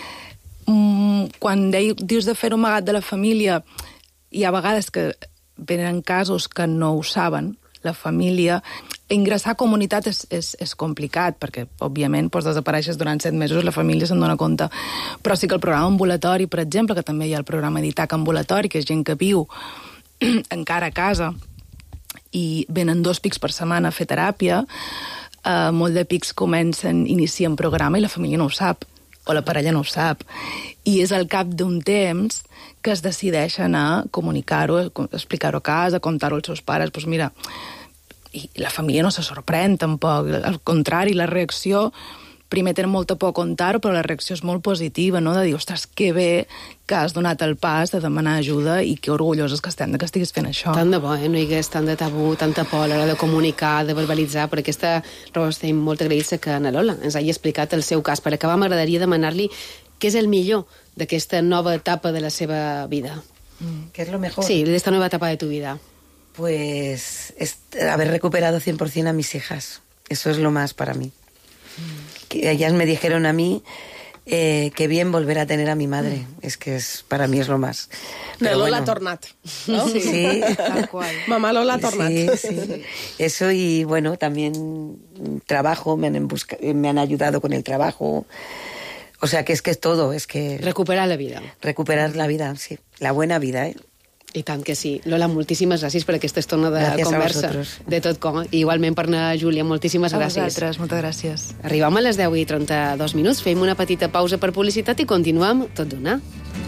K: Mm, quan dei, dius de fer-ho amagat de la família, hi ha vegades que venen casos que no ho saben, la família. Ingressar a comunitat és, és, és complicat, perquè, òbviament, doncs, desapareixes durant set mesos, la família se'n dona compte. Però sí que el programa ambulatori, per exemple, que també hi ha el programa d'Itaca ambulatori, que és gent que viu encara a casa, i venen dos pics per setmana a fer teràpia, eh, molt de pics comencen, inicien programa i la família no ho sap, o la parella no ho sap. I és al cap d'un temps que es decideixen a comunicar-ho, explicar-ho a casa, contar-ho als seus pares. Doncs mira, i la família no se sorprèn tampoc, al contrari, la reacció, primer tenen molta por a contar-ho, però la reacció és molt positiva, no? De dir, ostres, que bé que has donat el pas de demanar ajuda i que orgulloses que estem de que estiguis fent això.
G: Tant de bo, eh? No hi hagués tant de tabú, tanta por a l'hora de comunicar, de verbalitzar. Per aquesta raó estem molt agraïts que na Lola ens hagi explicat el seu cas. Per acabar, m'agradaria demanar-li què és el millor d'aquesta nova etapa de la seva vida.
L: ¿Qué es lo mejor?
G: Sí, de esta nueva etapa de tu vida.
L: Pues es haber recuperado cien por ciento a mis hijas. Eso es lo más para mí. Mm. Que ellas me dijeron a mí eh, que bien volver a tener a mi madre. Mm. Es que es, para mí es lo más.
H: Pero Lola bueno. Tornat, ¿no?
L: Sí, sí.
H: Tal cual. Mamá Lola Tornat.
L: Sí, sí. Eso y bueno, también trabajo, me han, busca, me han ayudado con el trabajo. O sea que es que es todo, es que...
G: Recuperar la vida.
L: Recuperar la vida, sí. La buena vida, ¿eh?
G: I tant que sí. Lola, moltíssimes gràcies per aquesta estona de
L: gràcies
G: conversa. De tot com. I igualment per anar, Júlia, moltíssimes
K: a
G: gràcies.
K: A vosaltres, moltes gràcies.
G: Arribam a les deu i trenta-dos minuts, fem una petita pausa per publicitat i continuem tot d'una.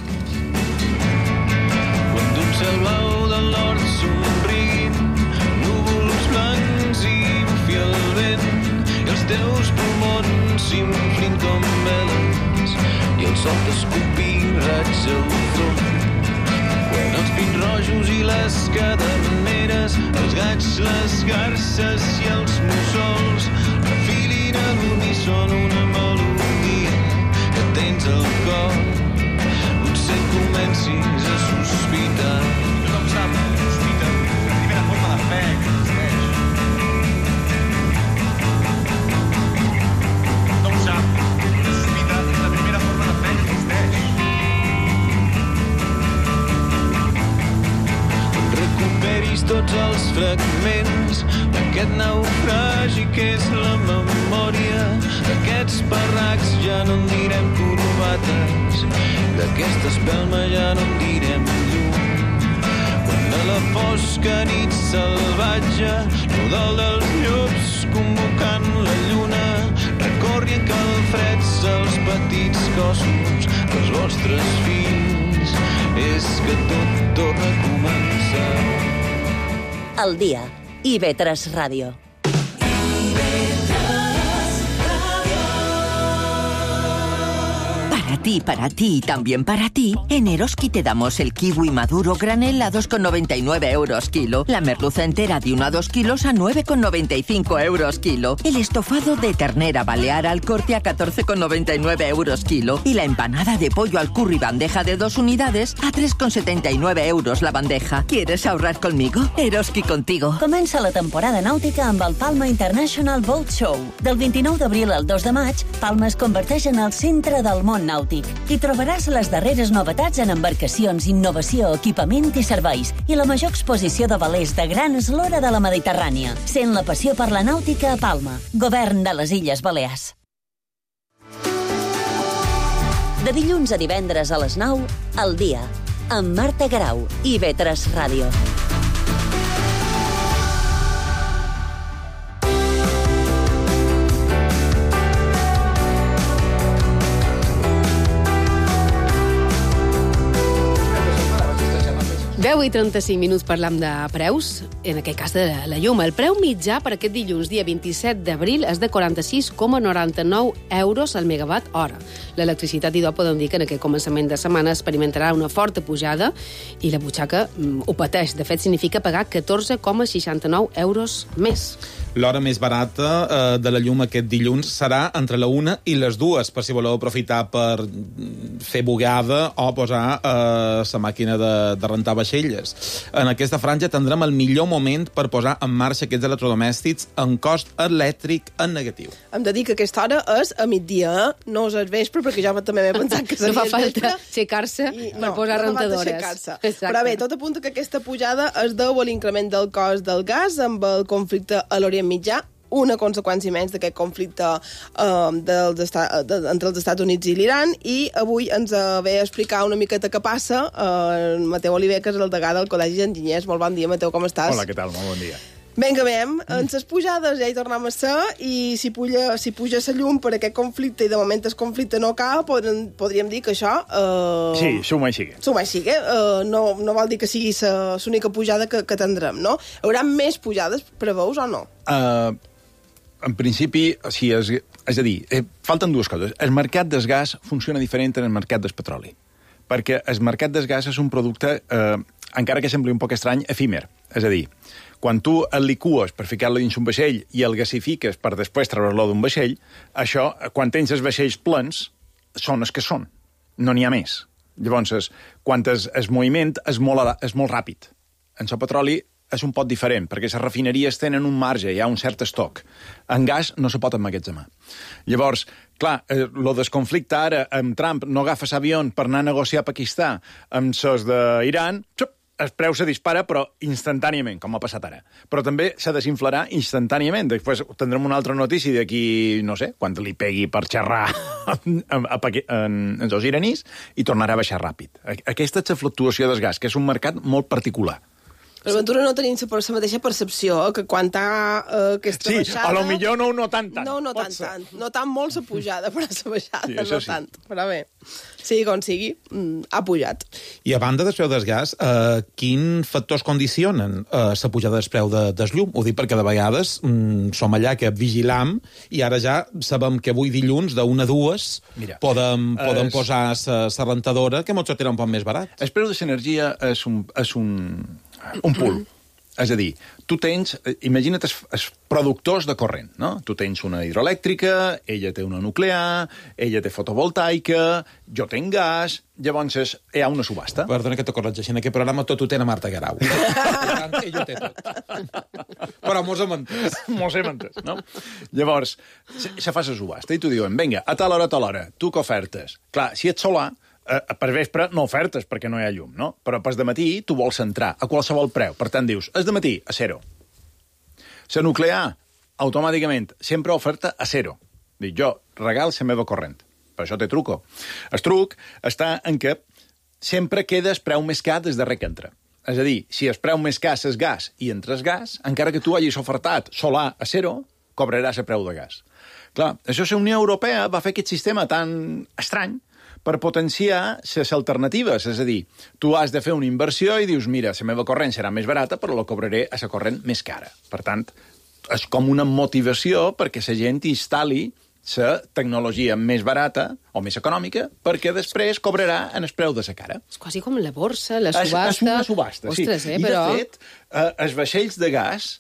M: Quan d'un cel blau del nord somriguin, núvols blancs i bufi el vent, i els teus pulmons s'inflin com veles, i el sol t'escupí raig al front. Quan els pins rojos i les caderneres, els gats, les garces i els mussols refilin a l'uníson una melodia que tens al cor. potser comencis a sospitar.
N: Tothom sap, sospita, la primera forma de fe que existeix. Tothom sap, sospita, la primera forma de fe que existeix.
M: Recuperis tots els fragments d'aquest naufragi que és la memòria, d'aquests parracs ja no en direm corbates, d'aquesta espelma ja no en direm llum. Quan a la fosca nit salvatge, rodol dels llops convocant la lluna, recorri en calfreds els petits cossos dels vostres fills, és que tot torna a començar.
O: El dia. I ve tres Ràdio.
P: Para ti, para ti y también para ti, en Eroski te damos el kiwi maduro granel a dos con noventa y nueve euros kilo, la merluza entera de uno a dos kilos a nueve con noventa y cinco euros kilo, el estofado de ternera balear al corte a catorce con noventa y nueve euros kilo y la empanada de pollo al curry bandeja de dos unidades a tres con setenta y nueve euros la bandeja. ¿Quieres ahorrar conmigo? Eroski contigo.
O: Comença la temporada nàutica amb el Palma International Boat Show. Del vint-i-nou d'abril al dos de maig, Palma es converteix en el centre del món nàutic. Hi trobaràs les darreres novetats en embarcacions, innovació, equipament i serveis i la major exposició de velers de gran eslora de la Mediterrània. Sent la passió per la nàutica a Palma. Govern de les Illes Balears. De dilluns a divendres a les nou, El dia, amb Marta Garau i I V tres Ràdio.
G: deu i trenta-cinc minuts parlam de preus, en aquest cas de la llum. El preu mitjà per aquest dilluns, dia vint-i-set d'abril, és de quaranta-sis coma noranta-nou euros al megawatt hora. L'electricitat i do podem dir que en aquest començament de setmana experimentarà una forta pujada i la butxaca mm, ho pateix. De fet, significa pagar catorze coma seixanta-nou euros més.
I: L'hora més barata eh, de la llum aquest dilluns serà entre la una i les dues, per si voleu aprofitar per fer bugada o posar eh, la màquina de, de rentar vaixelles. En aquesta franja tindrem el millor moment per posar en marxa aquests electrodomèstics en cost elèctric en negatiu.
H: Hem de dir que aquesta hora és a migdia, eh? No és al vespre, perquè jo també m'he pensat que seria
G: no fa falta aixecar-se per
H: no,
G: posar
H: no
G: rentadores.
H: Però bé, tot apunta que aquesta pujada es deu a l'increment del cost del gas amb el conflicte a l'Orient Mitjà, una conseqüència menys d'aquest conflicte eh, dels esta- de, entre els Estats Units i l'Iran, i avui ens ve a explicar una miqueta què passa eh, Mateu Oliver, que és el degà del Col·legi d'Enginyers. Molt bon dia, Mateu, com estàs?
Q: Hola, què tal? Molt bon dia.
H: Vinga, veiem, en ses pujades ja hi tornem a ser, i si puja, si puja la llum per aquest conflicte i de moment el conflicte no acaba, podríem, podríem dir que això... Eh,
Q: Sí, suma i sigue.
H: Suma i sigue. Eh, no, no vol dir que sigui l'única pujada que, que tindrem, no? Hi haurà més pujades, preveus o no?
Q: Uh, en principi, sí, és, és a dir, eh, falten dues coses. El mercat del gas funciona diferent en el mercat del petroli, perquè el mercat del gas és un producte, eh, encara que sembli un poc estrany, efímer. És a dir, quan tu el licues per ficar-lo dins un vaixell i el gasifiques per després treure-lo d'un vaixell, això, quan tens els vaixells plens, són els que són. No n'hi ha més. Llavors, quan es, el moviment és molt, és molt ràpid. En el petroli és un pot diferent, perquè les refineries tenen un marge, hi ha un cert estoc. En gas no se pot emmagatzemar. Llavors, clar, eh, lo del conflicte ara, amb Trump no agafa l'avió per anar a negociar a Pakistà amb els d'Iran, xup, el preu se dispara, però instantàniament, com ha passat ara. Però també se desinflarà instantàniament. Després tindrem una altra notícia d'aquí, no sé, quan li pegui per xerrar a, a, a, en, en els iranis, i tornarà a baixar ràpid. Aquesta és la fluctuació del gas, que és un mercat molt particular.
H: Però Ventura no tenim la mateixa percepció, que quan hi ha eh, aquesta
Q: sí,
H: baixada...
Q: a lo millor no, no tant, tant.
H: No, no tant, tant. No tant molt la pujada, però la baixada
Q: sí,
H: no
Q: sí.
H: tant. Però bé, sigui com sigui, mm, ha pujat.
I: I a banda del preu del gas, eh, quin factors condicionen eh, la pujada del preu de, del llum? Ho dic perquè de vegades mm, som allà que vigilam i ara ja sabem que avui dilluns d'una a dues
Q: Mira,
I: podem, podem
Q: es...
I: posar la rentadora, que ens sortirà un poc més barat.
Q: El preu de l'energia és un, és un, un pool. És a dir, tu tens, imagina't els, els productors de corrent, no? Tu tens una hidroelèctrica, ella té una nuclear, ella té fotovoltaica, jo tinc gas, llavors hi ha una subhasta.
I: Perdona que t'ho corregeixi, en aquest programa tot ho té na Marta Guerau. Ella ho té tot. Però mos hem entès.
Q: Mos hem entès, no? Llavors, se, se fa la subhasta i tu diuen, vinga, a tal hora, a tal hora, tu que ofertes? Clar, si ets solar, eh, per vespre no ofertes perquè no hi ha llum, no? Però pas de matí tu vols entrar a qualsevol preu. Per tant, dius, és de matí, a zero. La nuclear, automàticament, sempre oferta a zero. Dic, jo regal la meva corrent. Per això té truco. El truc està en que sempre queda el preu més car des darrer que entra. És a dir, si el preu més car és gas i entres gas, encara que tu hagis ofertat solar a zero, cobraràs el preu de gas. Clar, això la Unió Europea va fer aquest sistema tan estrany per potenciar les alternatives. És a dir, tu has de fer una inversió i dius, mira, la meva corrent serà més barata, però la cobraré a la corrent més cara. Per tant, és com una motivació perquè la gent instal·li la tecnologia més barata o més econòmica perquè després cobrarà en el preu de la cara.
G: És quasi com la borsa, la subhasta...
Q: És, és una subhasta, sí.
G: Ostres, eh,
Q: I,
G: però...
Q: de fet, eh, els vaixells de gas,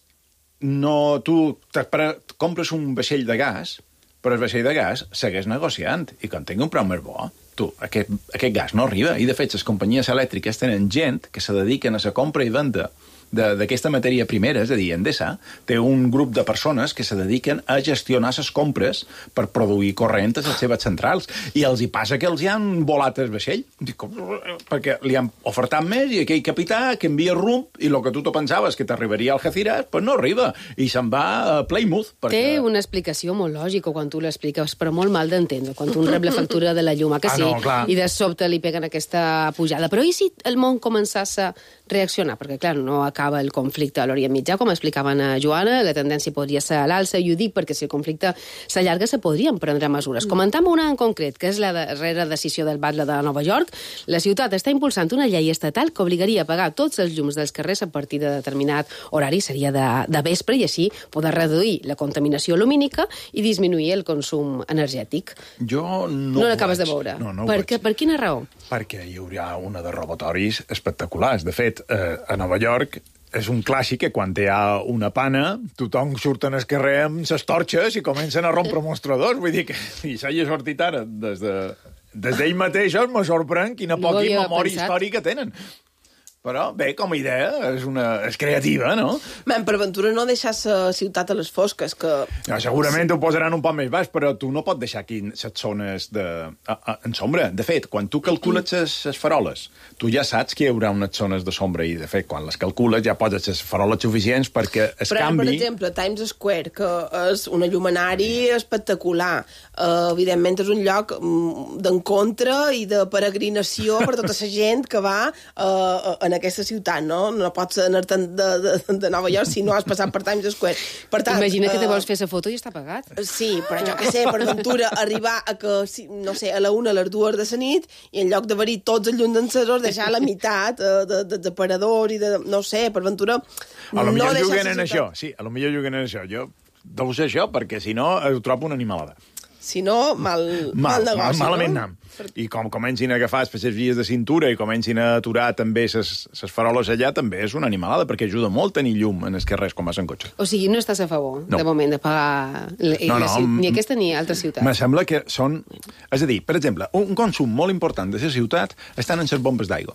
Q: no, tu compres un vaixell de gas, però el vaixell de gas segueix negociant, i quan tingui un preu més bo, tu, aquest, aquest gas no arriba. I, de fet, les companyies elèctriques tenen gent que se dediquen a la compra i venda d'aquesta matèria primera, és a dir, Endesa, té un grup de persones que se dediquen a gestionar les compres per produir corrent a les seves centrals. I els hi passa que els hi han volat el vaixell. Dic, perquè li han ofertat més i aquell capità que envia rumb i el que tu te pensaves que t'arribaria al Algeciras, pues no arriba. I se'n va a Plymouth. Perquè...
G: Té una explicació molt lògica quan tu l'expliques, però molt mal d'entendre. Quan un rep la factura de la llum, que sí,
Q: ah, no,
G: i de sobte li peguen aquesta pujada. Però i si el món començàs a reaccionar? Perquè, clar, no acaba el conflicte a l'Orient Mitjà, com explicaven a Joana, la tendència podria ser a l'alça, i ho dic perquè si el conflicte s'allarga se podrien prendre mesures. Mm. Comentam una en concret, que és la darrera decisió del batlle de Nova York. La ciutat està impulsant una llei estatal que obligaria a apagar tots els llums dels carrers a partir de determinat horari, seria de, de vespre, i així poder reduir la contaminació lumínica i disminuir el consum energètic.
Q: Jo no
G: No l'acabes de veure.
Q: No, no
G: per, què, per quina raó?
Q: Perquè hi haurà una de robatoris espectaculars. De fet, eh, a Nova York és un clàssic que quan hi ha una pana, tothom surt en el carrer amb les torxes i comencen a rompre mostradors. Vull dir que si s'hagi sortit ara des de des d'ell mateixos, me sorprèn quina
G: No
Q: poca
G: havia
Q: memòria
G: pensat.
Q: històrica tenen. Però, bé, com a idea, és, una, és creativa, no?
H: Men, per ventura no deixar la ciutat a les fosques, que...
Q: Ja, segurament ho posaran un poc més baix, però tu no pots deixar aquí les zones de, a, a, en sombra. De fet, quan tu calcules les, les faroles, tu ja saps que hi haurà unes zones de sombra, i, de fet, quan les calcules ja poses les faroles suficients perquè es
H: però,
Q: canvi...
H: per exemple, Times Square, que és un allumenari espectacular, uh, evidentment és un lloc um, d'encontre i de peregrinació per tota la gent que va uh, en aquesta ciutat, no? No pots anar-te'n de, de, de Nova York si no has passat per Times Square. Per tant,
G: Imagina que te
H: uh,
G: vols fer la foto i està pagat.
H: Sí, però jo què sé, per ventura, arribar a que, no sé, a la una, a les dues de la nit, i en lloc d'haver-hi tots els llums encesors, deixar la meitat uh, de, de, de aparadors i de... No sé, per ventura...
Q: A lo millor
H: no
Q: juguen en això, sí, a lo millor juguen en això. Jo deu ser això, perquè si no ho trobo una animalada.
H: Si no, mal, mal, mal negoci,
Q: mal, malament
H: no?
Q: anam. I com comencin a agafar les vies de cintura i comencin a aturar també les faroles allà, també és una animalada, perquè ajuda molt tenir llum en els carrers quan vas en cotxe.
G: O sigui, no estàs a favor,
Q: No.
G: de moment, de pagar
Q: No, no,
G: ni aquesta ni altres ciutats.
Q: Me sembla que són... És a dir, per exemple, un consum molt important de la ciutat estan en les bombes d'aigua.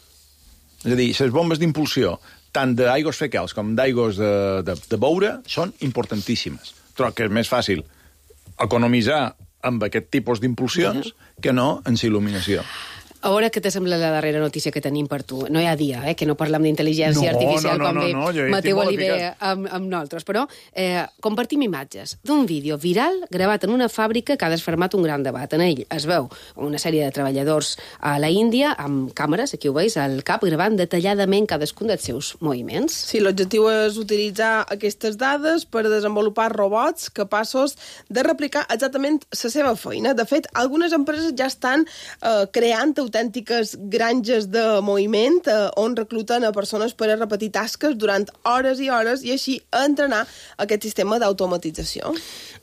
Q: És a dir, les bombes d'impulsió, tant d'aigües fecals com d'aigües de, de, de beure, són importantíssimes. Però que és més fàcil economitzar amb aquest tipus d'impulsions que no en la il·luminació.
G: A veure què te sembla la darrera notícia que tenim per tu. No hi ha dia, eh, que no parlem d'intel·ligència
Q: No,
G: artificial
Q: no, no,
G: com
Q: no,
G: ve
Q: no, jo hi estic
G: Mateu
Q: molt
G: Oliver
Q: eficaç.
G: amb, amb nosaltres. Però eh, compartim imatges d'un vídeo viral gravat en una fàbrica que ha desfermat un gran debat. En ell es veu una sèrie de treballadors a la Índia amb càmeres, aquí ho veus, al cap, gravant detalladament cadascun dels seus moviments.
H: Sí, l'objectiu és utilitzar aquestes dades per desenvolupar robots capaços de replicar exactament la seva feina. De fet, algunes empreses ja estan eh, creant autèntiques granges de moviment eh, on recluten a persones per a repetir tasques durant hores i hores i així entrenar aquest sistema d'automatització.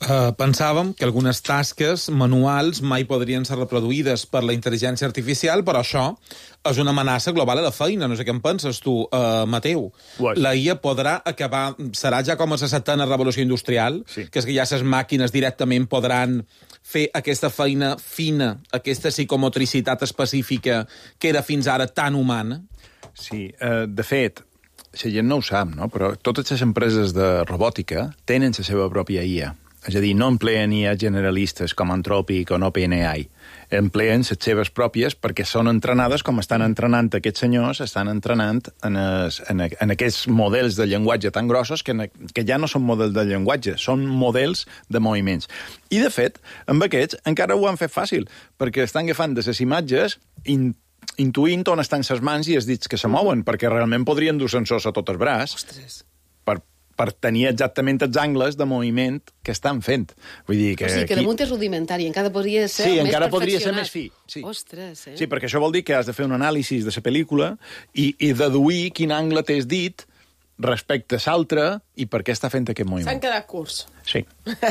I: Uh, pensàvem que algunes tasques manuals mai podrien ser reproduïdes per la intel·ligència artificial, però això és una amenaça global a la feina. No sé què en penses tu, uh, Mateu. La I A podrà acabar... Serà ja com a la setena revolució industrial, sí. que és que ja les màquines directament podran fer aquesta feina fina, aquesta psicomotricitat específica que era fins ara tan humana?
Q: Sí, uh, de fet, la gent no ho sap, no? Però totes les empreses de robòtica tenen la seva pròpia I A. És a dir, no empleen I A generalistes com Anthropic o OpenAI. Empleen les seves pròpies perquè són entrenades com estan entrenant aquests senyors, estan entrenant en, es, en, en aquests models de llenguatge tan grossos que, que ja no són models de llenguatge, són models de moviments. I, de fet, amb aquests encara ho han fet fàcil, perquè estan agafant de les imatges in, intuint on estan les mans i els dits que se mouen, perquè realment podrien dur sensors a tot el braç.
G: Ostres.
Q: Per, per tenir exactament els angles de moviment que estan fent. Vull dir que...
G: O sigui, que
Q: aquí...
G: damunt és rudimentari, encara podria ser
Q: sí,
G: més
Q: encara
G: perfeccionat.
Q: podria ser més fi. Sí.
G: Ostres, eh?
Q: Sí, perquè això vol dir que has de fer un anàlisi de la pel·lícula i, i deduir quin angle t'has dit respecte a l'altre i per què està fent aquest moviment.
H: S'han quedat curts.
Q: Sí.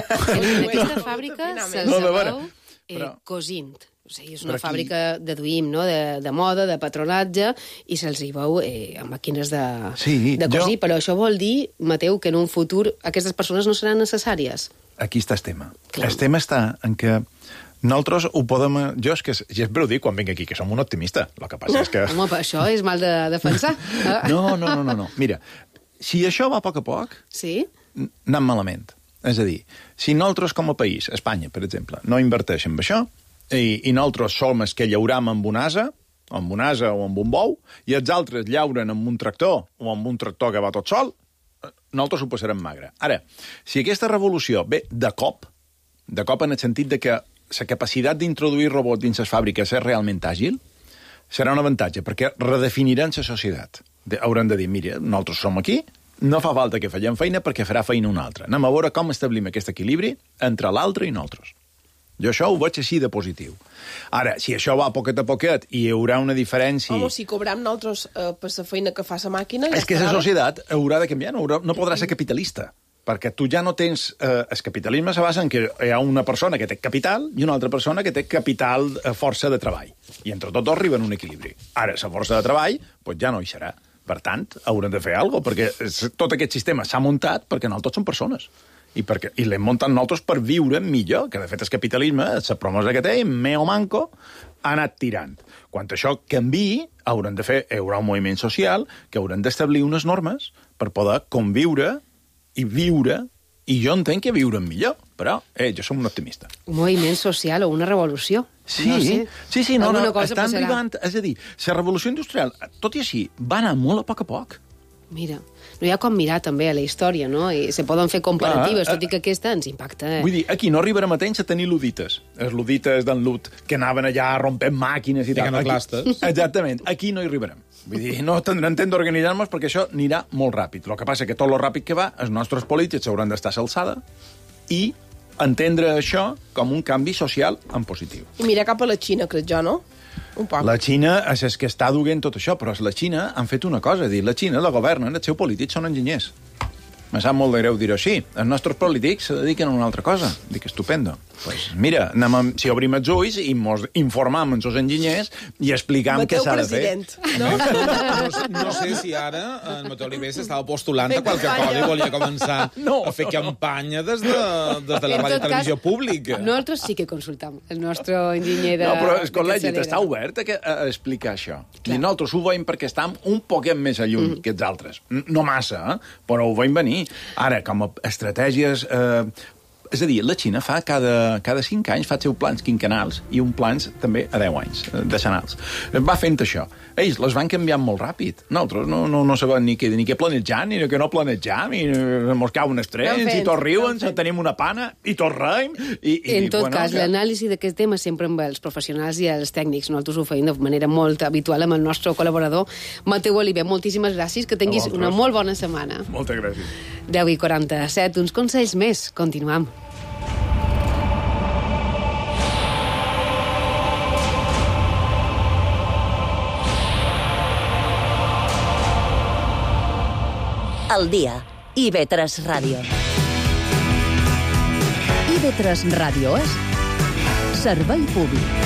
G: En aquesta fàbrica se'ls
Q: No, de veure,
G: veu eh,
Q: però-
G: cosint. O sigui, és una
Q: Però aquí-
G: fàbrica, deduïm, no? de, de moda, de patronatge, i se'ls hi veu eh, amb màquines de,
Q: Sí,
G: de cosir.
Q: jo-
G: Però això vol dir, Mateu, que en un futur aquestes persones no seran necessàries.
Q: Aquí està el tema.
G: Clar.
Q: El tema està en que nosaltres ho podem... Jo és que ja és breu dir quan vinc aquí, que som un optimista. El que passa és que...
G: Home, però això és mal de defensar.
Q: No, no, no, no, no. Mira, si això va a poc a poc,
G: Sí?
Q: anem malament. És a dir, si nosaltres com a país, Espanya, per exemple, no inverteixen en això, i, i nosaltres som els que llauram amb un asa, amb un asa o amb un bou, i els altres llauren amb un tractor o amb un tractor que va tot sol, nosaltres ho passarem magre. Ara, si aquesta revolució ve de cop, de cop en el sentit de que la capacitat d'introduir robots dins les fàbriques és realment àgil, serà un avantatge, perquè redefiniran la societat. De, hauran de dir, mira, nosaltres som aquí, no fa falta que fallem feina perquè farà feina un altre. Anem a veure com establim aquest equilibri entre l'altre i nosaltres. Jo això ho veig així de positiu. Ara, si això va poquet a poquet i hi haurà una diferència...
H: Home, si cobram nosaltres eh, per la feina que fa la màquina...
Q: És que la societat haurà de canviar, no, haurà, no podrà ser capitalista, perquè tu ja no tens... Eh, el capitalisme se basa en que hi ha una persona que té capital i una altra persona que té capital, eh, força de treball. I entre tots dos arriben a un equilibri. Ara, la força de treball pues ja no hi serà. Per tant, haurem de fer alguna cosa, perquè tot aquest sistema s'ha muntat perquè nosaltres som persones. I, perquè, i l'hem muntat nosaltres per viure millor, que de fet el capitalisme, la promesa que té, meo manco, ha anat tirant. Quan això canviï, haurem de fer, hi haurà un moviment social que haurem d'establir unes normes per poder conviure i viure, i jo entenc que viurem millor, però eh, jo som un optimista.
G: Un moviment social o una revolució.
Q: Sí,
G: no sé.
Q: sí, sí, no, no,
G: Alguna cosa
Q: estan
G: passarà.
Q: arribant... És a dir, la revolució industrial, tot i així, va anar molt a poc a poc.
G: Mira, no hi ha com mirar també a la història, no? I se poden fer comparatives,
Q: Clar,
G: tot i que aquesta ens impacta. Eh?
Q: Vull dir, aquí no arribarem a temps a tenir ludites. Els ludites d'en Lut, que anaven allà rompent màquines i tal.
I: Iconoclastes.
Q: Aquí, exactament. Aquí no hi arribarem. Vull dir, no tindrem temps d'organitzar-nos perquè això anirà molt ràpid. El que passa que tot lo ràpid que va, els nostres polítics hauran d'estar a l'alçada i entendre això com un canvi social en positiu.
H: I mira cap a la Xina, crec jo, no? Un poc.
Q: La Xina és el que està duent tot això, però la Xina han fet una cosa, dir, la Xina la governen, els seus polítics són enginyers. Me sap molt de greu dir-ho així. Els nostres polítics se dediquen a una altra cosa. Dic, estupendo. Pues mira, anem a, si obrim els ulls i mos informem amb els enginyers i explicam què s'ha de fer.
H: no?
I: No, no sé si ara en Mateu Oliver s'estava postulant a qualque cosa i volia començar
Q: no,
I: a fer campanya des de, des de la
G: En
I: ràdio
G: tot
I: televisió
G: cas,
I: pública.
G: Nosaltres sí que consultam el nostre enginyer de...
Q: No, però el
G: de
Q: col·legi
G: capçalera.
Q: està obert a, que, a explicar això. I nosaltres ho veiem perquè estem un poquet més a lluny mm. que els altres. No massa, eh? Però ho veiem venir. Ara, com a estratègies... Eh, és a dir, la Xina fa cada, cada cinc anys fa els seus plans quinquenals i un plans també a deu anys, decenals. Va fent això. Ells les van canviant molt ràpid. Nosaltres no, no, no sabem ni què, ni què planejar, ni què no planejar, ni mos cauen els trens, i tots riuen, tenim una pana, i tots reim. I, i,
G: En tot
Q: bueno,
G: cas,
Q: ja...
G: l'anàlisi d'aquest tema sempre amb els professionals i els tècnics. Nosaltres ho feim de manera molt habitual amb el nostre col·laborador Mateu Oliver. Moltíssimes gràcies, que tinguis una molt bona setmana.
Q: Moltes gràcies.
G: deu i quaranta-set, uns consells més. Continuam.
O: El dia. I ve tres Ràdio.
B: I V tres Ràdio és servei públic.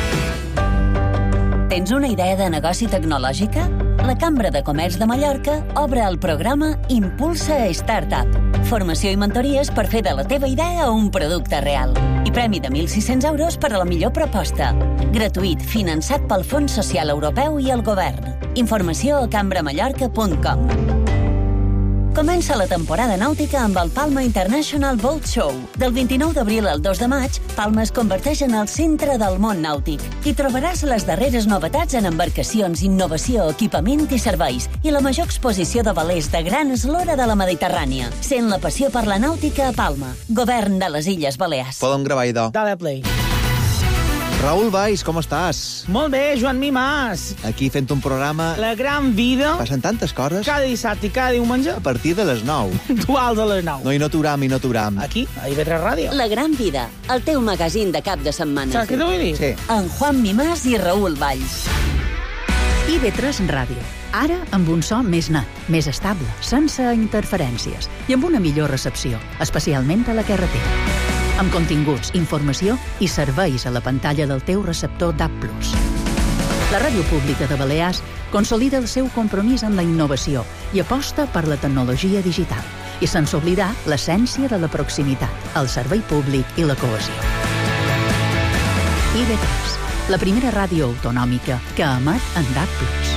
O: Tens una idea de negoci tecnològica? La Cambra de Comerç de Mallorca obre el programa Impulsa Startup. Formació i mentories per fer de la teva idea un producte real. I premi de mil sis-cents euros per a la millor proposta. Gratuït, finançat pel Fons Social Europeu i el Govern. Informació a cambramallorca punt com. Comença la temporada nàutica amb el Palma International Boat Show. Del vint-i-nou d'abril al dos de maig, Palma es converteix en el centre del món nàutic. Hi trobaràs les darreres novetats en embarcacions, innovació, equipament i serveis, i la major exposició de velers de gran eslora de la Mediterrània. Sent la passió per la nàutica a Palma. Govern de les Illes Balears.
R: Podem gravar, idò.
S: Dale play.
R: Raül Valls, com estàs?
S: Molt bé, Joan Mimàs.
R: Aquí fent un programa...
S: La gran vida.
R: Passen tantes coses.
S: Cada dissabte i cada diumenge.
R: A partir de les nou.
S: Dual de les nou.
R: No, i no t'uram, i no t'uram.
S: Aquí, a I V tres Ràdio.
O: La gran vida, el teu magazín de cap de setmana.
S: Saps què t'ho vull dir?
R: Sí.
O: En Juan Mimàs i Raül Valls.
B: I V tres Ràdio. Ara amb un so més net, més estable, sense interferències i amb una millor recepció, especialment a la carretera. Amb continguts, informació i serveis a la pantalla del teu receptor D A B plus. La Ràdio Pública de Balears consolida el seu compromís amb la innovació i aposta per la tecnologia digital, i sense oblidar l'essència de la proximitat, el servei públic i la cohesió. I V tres, la primera ràdio autonòmica que emet en D A B plus.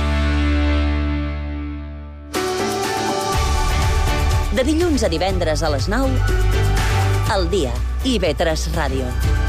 O: De dilluns a divendres a les nou, al dia, I V tres Ràdio.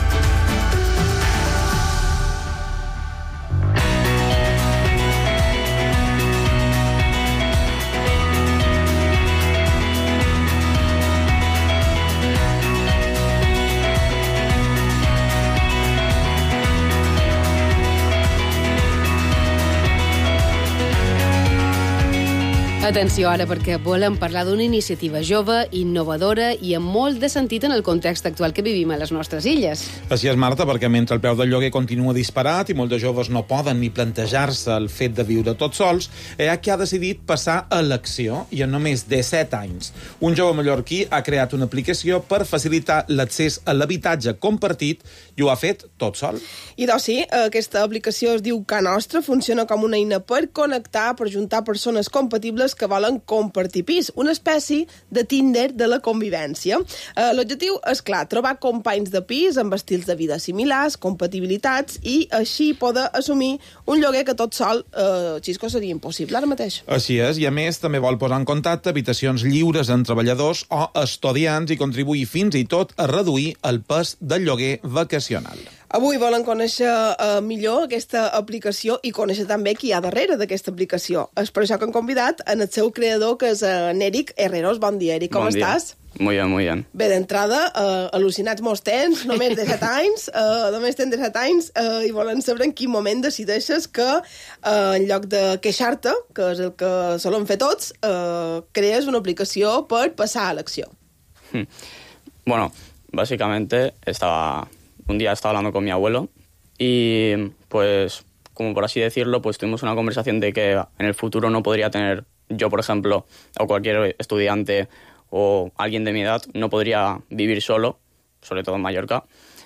G: Atenció ara, perquè volem parlar d'una iniciativa jove, innovadora i amb molt de sentit en el context actual que vivim a les nostres illes.
I: Així és, Marta, perquè mentre el preu del lloguer continua disparat i molts de joves no poden ni plantejar-se el fet de viure tots sols, hi ha qui ha decidit passar a l'acció i en només disset anys. Un jove mallorquí ha creat una aplicació per facilitar l'accés a l'habitatge compartit i ho ha fet tot sol.
H: I doncs sí, aquesta aplicació es diu Ca Nostra, funciona com una eina per connectar, per juntar persones compatibles que volen compartir pis, una espècie de Tinder de la convivència. Eh, L'objectiu és clar, trobar companys de pis amb estils de vida similars, compatibilitats, i així poder assumir un lloguer que tot sol, eh, xisco, seria impossible ara mateix.
I: Així és, i a més també vol posar en contacte habitacions lliures en treballadors o estudiants i contribuir fins i tot a reduir el pes del lloguer vacacional.
H: Avui volen conèixer uh, millor aquesta aplicació i conèixer també qui hi ha darrere d'aquesta aplicació. És per això que han convidat en el seu creador, que és uh, Eric Herreros. Bon dia, Eric, com
T: bon
H: estàs?
T: Dia. Muy bien, muy bien.
H: Bé, d'entrada, uh, al·lucinats mos tens, només de set anys, uh, només tens de set anys, uh, i volen saber en quin moment decideixes que, uh, en lloc de queixar-te, que és el que solen fer tots, uh, crees una aplicació per passar a l'acció.
T: Hmm. Bueno, básicamente estaba... Un día estaba hablando con mi abuelo y, pues, como por así decirlo, pues tuvimos una conversación de que en el futuro no podría tener, yo, por ejemplo, o cualquier estudiante o alguien de mi edad, no podría vivir solo, sobre todo en Mallorca.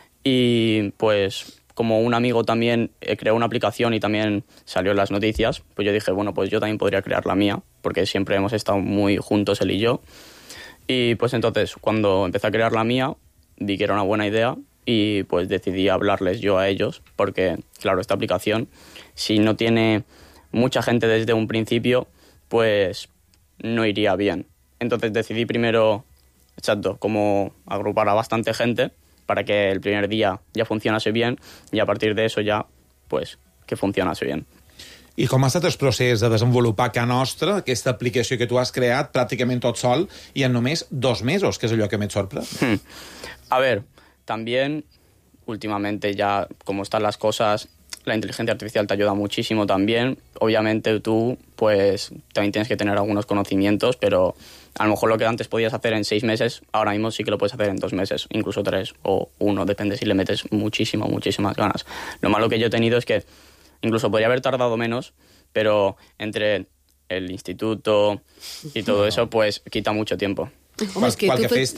T: Y, pues, como un amigo también creó una aplicación y también salió en las noticias, pues yo dije, bueno, pues yo también podría crear la mía, porque siempre hemos estado muy juntos él y yo. Y, pues, entonces, cuando empecé a crear la mía, vi que era una buena idea. Y pues decidí hablarles yo a ellos porque, claro, esta aplicación, si no tiene mucha gente desde un principio, pues no iría bien. Entonces decidí primero, exacto, como agrupar a bastante gente para que el primer día ya funcionase bien y a partir de eso ya, pues, que funcionase bien.
I: I com ha estat el procés de desenvolupar Ca Nostra, aquesta aplicació que tu has creat pràcticament tot sol i en només dos mesos, que és allò que m'et sorprèn?
T: Hmm. A ver... También, últimamente ya como están las cosas, la inteligencia artificial te ayuda muchísimo también. Obviamente tú, pues, también tienes que tener algunos conocimientos, pero a lo mejor lo que antes podías hacer en seis meses, ahora mismo sí que lo puedes hacer en dos meses, incluso tres o uno, depende si le metes muchísimo, muchísimas ganas. Lo malo que yo he tenido es que incluso podría haber tardado menos, pero entre el instituto y todo eso, pues, quita mucho tiempo.
I: Home, és que qualque tu... festa...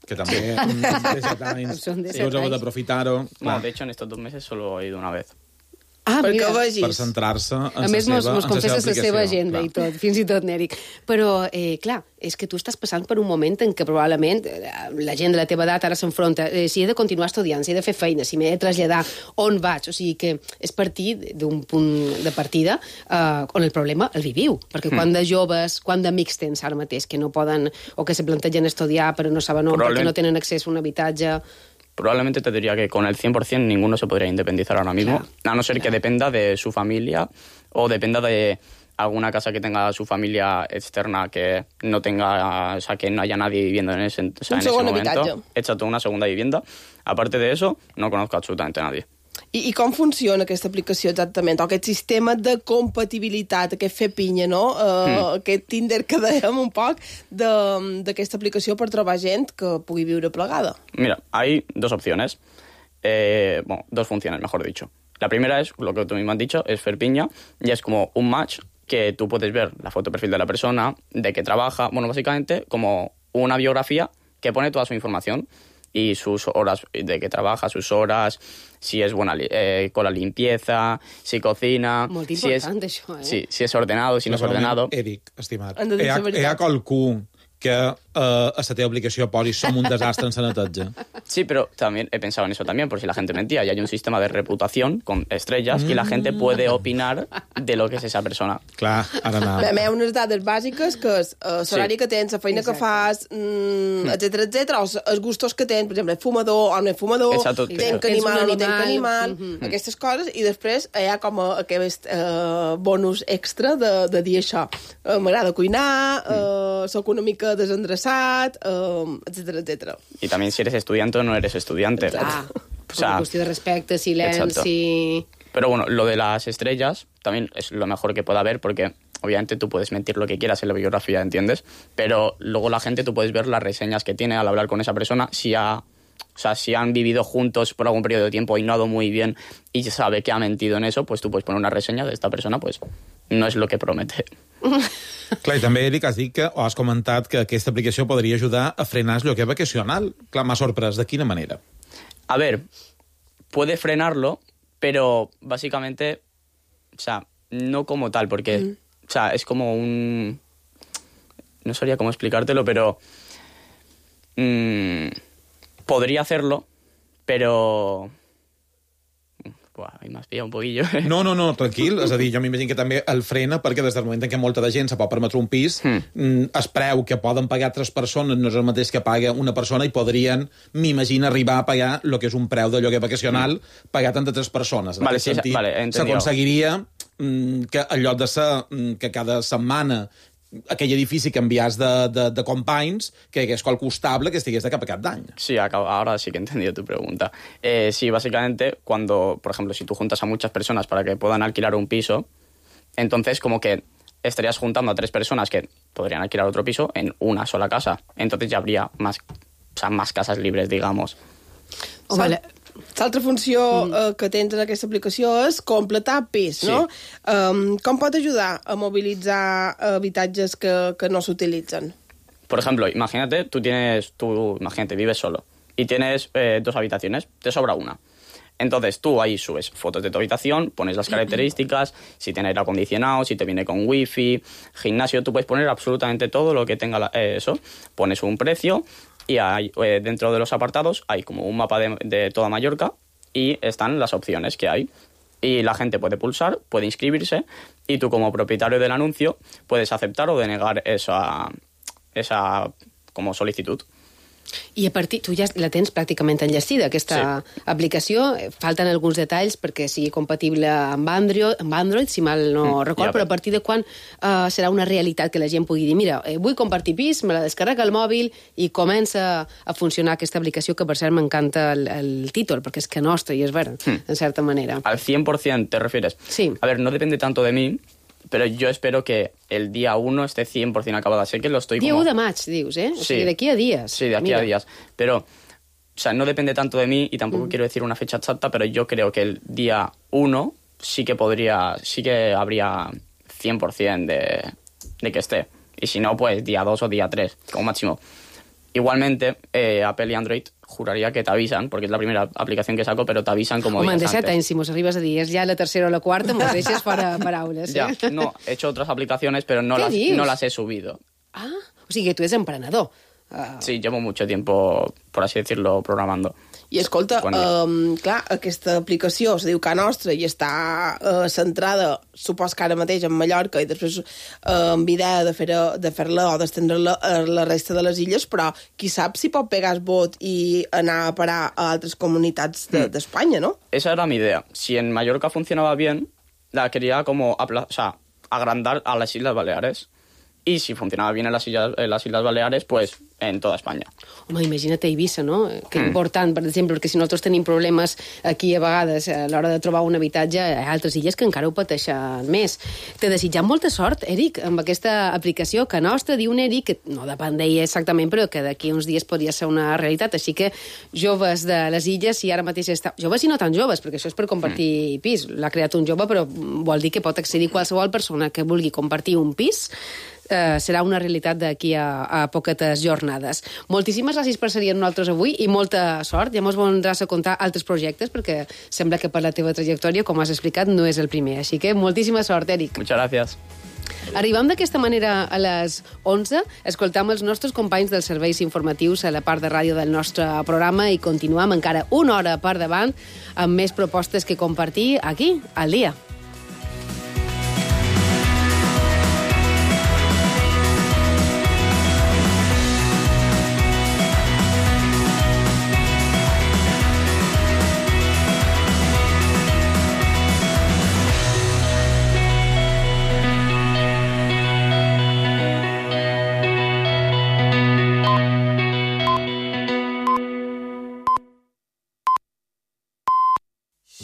I: que també amb disset anys
G: Són
I: sí,
G: disset
I: us heu
G: anys.
I: d'aprofitar-ho.
T: No, de hecho, en estos dos meses solo he ido una vez.
G: Ah,
H: Perquè
G: mira.
H: vegis.
I: Per centrar-se en
G: A
I: la
G: més,
I: seva,
G: mos, mos
I: en la
G: confesses la
I: aplicació.
G: seva agenda
I: Clar.
G: i tot, fins i tot, Neri. Però, eh, clar, és que tu estàs passant per un moment en què probablement eh, la gent de la teva edat ara s'enfronta. Eh, si he de continuar estudiant, si he de fer feina, si m'he de traslladar, on vaig? O sigui que és partir d'un punt de partida eh, on el problema el viviu. Perquè
T: Mm.
G: quan de joves, quan d'amics tens ara mateix que no poden, o que se plantegen estudiar però no saben on, perquè
T: Probablement-
G: no tenen accés a un habitatge...
T: Probablemente te diría que con el cien por ciento ninguno se podría independizar ahora mismo, a no ser que dependa de su familia o dependa de alguna casa que tenga su familia externa que no tenga, o sea, que no haya nadie viviendo en ese, o sea,
H: Un
T: en ese
H: segon
T: momento.
H: habitatge.
T: Exacto, una segunda vivienda. Aparte de eso, no conozco absolutamente a nadie.
H: I, I com funciona aquesta aplicació exactament? O aquest sistema de compatibilitat, aquest fer pinya, no? Uh,
T: Mm.
H: Aquest Tinder que dèiem un poc de- d'aquesta aplicació per trobar gent que pugui viure plegada.
T: Mira, hay dos opciones, eh, bueno, dos funciones, mejor dicho. La primera es, lo que tú mismo has dicho, es Ferpiña, y es como un match que tú puedes ver la foto perfil de la persona, de qué trabaja, bueno, básicamente como una biografía que pone toda su información y sus horas de que trabaja, sus horas, si es buena li- eh, con la limpieza, si cocina,
G: Molt
T: si es,
G: important, això, eh?
T: sí, si es ordenado, si no es
I: Naturalment,
T: ordenado.
I: Eric, estimat,
G: Han de dir
I: hi ha,
G: la veritat.
I: hi ha qualcú que eh, a la teva aplicació posi som un desastre en sanitatge.
T: Sí, pero también he pensado en eso también, por si la gente mentía. Y hay un sistema de reputación con estrellas y la gente puede opinar de lo que es esa persona.
I: Clar, ara
H: Hi
I: anava.
H: ha unes dades bàsiques que és uh, l'horari
T: Sí.
H: que tens, la feina
G: Exacte.
H: que fas, mm, etcètera, etcètera, o els gustos que tens, per exemple, fumador o no és fumador,
T: Exacto.
H: tenc
T: Exacto.
H: animal o no
G: Tens un
H: tenc
G: animal,
H: animal,
G: mhm.
H: aquestes coses, i després hi ha com a, aquest uh, bonus extra de, de dir això. Uh, M'agrada cuinar, uh, sóc una mica desendreçat, uh, etcètera, etcètera.
T: Y también si eres estudiante o no eres estudiante.
G: Clar,
T: O sea,
G: una qüestió de respecte, silenci...
T: pero bueno, lo de las estrellas también es lo mejor que pueda haber porque obviamente tú puedes mentir lo que quieras en la biografía, ¿entiendes? Pero luego la gente, tú puedes ver las reseñas que tiene al hablar con esa persona, si ha... O sea, si han vivido juntos por algún periodo de tiempo y no ha ido muy bien y sabe que ha mentido en eso, pues tú puedes poner una reseña de esta persona, pues no es lo que promete.
I: Clar, i també, Eric, has dit que, o has comentat que aquesta aplicació podria ajudar a frenar el lloguer vacacional. Clar, m'ha sorprès. De quina manera?
T: A ver, puede frenarlo, pero básicamente, o sea, no como tal, porque,
H: Mm.
T: o sea, es como un... No sabría cómo explicártelo, pero... mm, podría hacerlo, pero... Buah, ahí m'has pillat un poquillo.
I: No, no, no, tranquil. És a dir, jo m'imagino que també el frena perquè des del moment en què molta de gent se pot permetre un pis, mm. es preu que poden pagar tres persones, no és el mateix que paga una persona, i podrien, m'imagino, arribar a pagar el que és un preu de lloguer vacacional mm. pagat entre tres persones. En
T: Vale,
I: aquest
T: sí,
I: sentit,
T: vale, he entendido.
I: s'aconseguiria mm, que en lloc de ser mm, que cada setmana aquell edifici canviàs de, de, de companys, que hi hagués qualcú estable que estigués de cap a cap d'any.
T: Sí, acabo- ahora sí que he entendido tu pregunta. Eh, sí, básicamente, cuando, por ejemplo, si tú juntas a muchas personas para que puedan alquilar un piso, entonces como que estarías juntando a tres personas que podrían alquilar otro piso en una sola casa. Entonces ya habría más, o sea, más casas libres, digamos.
H: Home, la... L'altra funció mm. eh, que tens en aquesta aplicació és completar pis,
T: Sí.
H: no? Um, com pot ajudar a mobilitzar habitatges que, que no s'utilitzen?
T: Por ejemplo, imagínate, tú tienes, tú, imagínate, vives solo y tienes eh, dos habitaciones, te sobra una. Entonces tú ahí subes fotos de tu habitación, pones las características, si tiene aire acondicionado, si te viene con wifi, gimnasio, tú puedes poner absolutamente todo lo que tenga la- eh, eso, pones un precio y hay, eh, dentro de los apartados hay como un mapa de, de toda Mallorca y están las opciones que hay. Y la gente puede pulsar, puede inscribirse y tú como propietario del anuncio puedes aceptar o denegar esa, esa como solicitud.
G: I a partir, tu ja la tens pràcticament enllestida, aquesta sí. aplicació. Falten alguns detalls perquè sigui compatible amb Android, amb Android si mal no
T: Mm,
G: record,
T: ja,
G: però a partir de quan uh, serà una realitat que la gent pugui dir mira, eh, vull compartir pis, me la descarrega al mòbil i comença a funcionar aquesta aplicació, que per cert m'encanta el, el títol, perquè és que nostre i és vera,
T: Mm.
G: en certa manera.
T: ¿Al cien por ciento te refieres?
G: Sí.
T: A ver, no depende tanto de mí, pero yo espero que el día uno esté cien por ciento acabada. Sé que lo estoy
G: Dia
T: como...
G: u de maig, dius, eh? O
T: Sí.
G: sigui, d'aquí a dies.
T: Sí, de aquí
G: Mira.
T: a días. Pero, o sea, no depende tanto de mí y tampoco mm. quiero decir una fecha exacta, pero yo creo que el día uno sí que podría, sí que habría cien por ciento de, de que esté. Y si no, pues día dos o día tres, como máximo. Igualmente, eh, Apple y Android juraría que te avisan, porque es la primera aplicación que saco, pero te avisan como
G: Home, en
T: días
G: de set
T: antes.
G: anys, si mos arribes a dir, és ja la tercera o la quarta, mos deixes fora paraules. Eh?
T: Ya, no, he hecho otras aplicaciones, pero no
G: ¿Qué
T: las,
G: dius?
T: no las he subido.
G: Ah, o sigui que tu ets emprenedor. Uh,
T: Sí, llevo mucho tiempo, por así decirlo, programando.
H: I escolta,
T: Quan-
H: um, clar, aquesta aplicació se diu Ca Nostra i està uh, centrada, supos que ara mateix en Mallorca i després uh, amb idea de fer-la de fer o d'estendre-la a la resta de les illes, però qui sap si pot pegar el vot i anar a parar a altres comunitats de- d'Espanya, ¿no?
T: Esa era mi idea. Si en Mallorca funcionaba bien, la quería como apla- o sea, agrandar a las Islas Baleares. Y si funcionaba bien en las Islas, en las Islas Baleares, pues en toda España.
G: Home, imagina't a Eivissa, no? Que
T: Mm.
G: important, per exemple, perquè si nosaltres tenim problemes aquí a vegades a l'hora de trobar un habitatge, hi ha altres illes que encara ho pateixen més. T'he desitjat molta sort, Eric, amb aquesta aplicació que nostra, diu un Eric, que no depèn d'ell exactament, però que d'aquí uns dies podria ser una realitat. Així que joves de les illes, si ara mateix està... Joves i no tan joves, perquè això és per compartir mm. pis. L'ha creat un jove, però vol dir que pot accedir qualsevol persona que vulgui compartir un pis. Eh, serà una realitat d'aquí a, a poquetes jornades. Moltíssimes gràcies per ser amb nosaltres avui i molta sort. Ja mos vendràs a contar altres projectes perquè sembla que per la teva trajectòria, com has explicat, no és el primer. Així que moltíssima sort, Eric.
T: Muchas gracias.
G: Arribam d'aquesta manera a les onze, escoltam els nostres companys dels serveis informatius a la part de ràdio del nostre programa i continuam encara una hora per davant amb més propostes que compartir aquí al dia.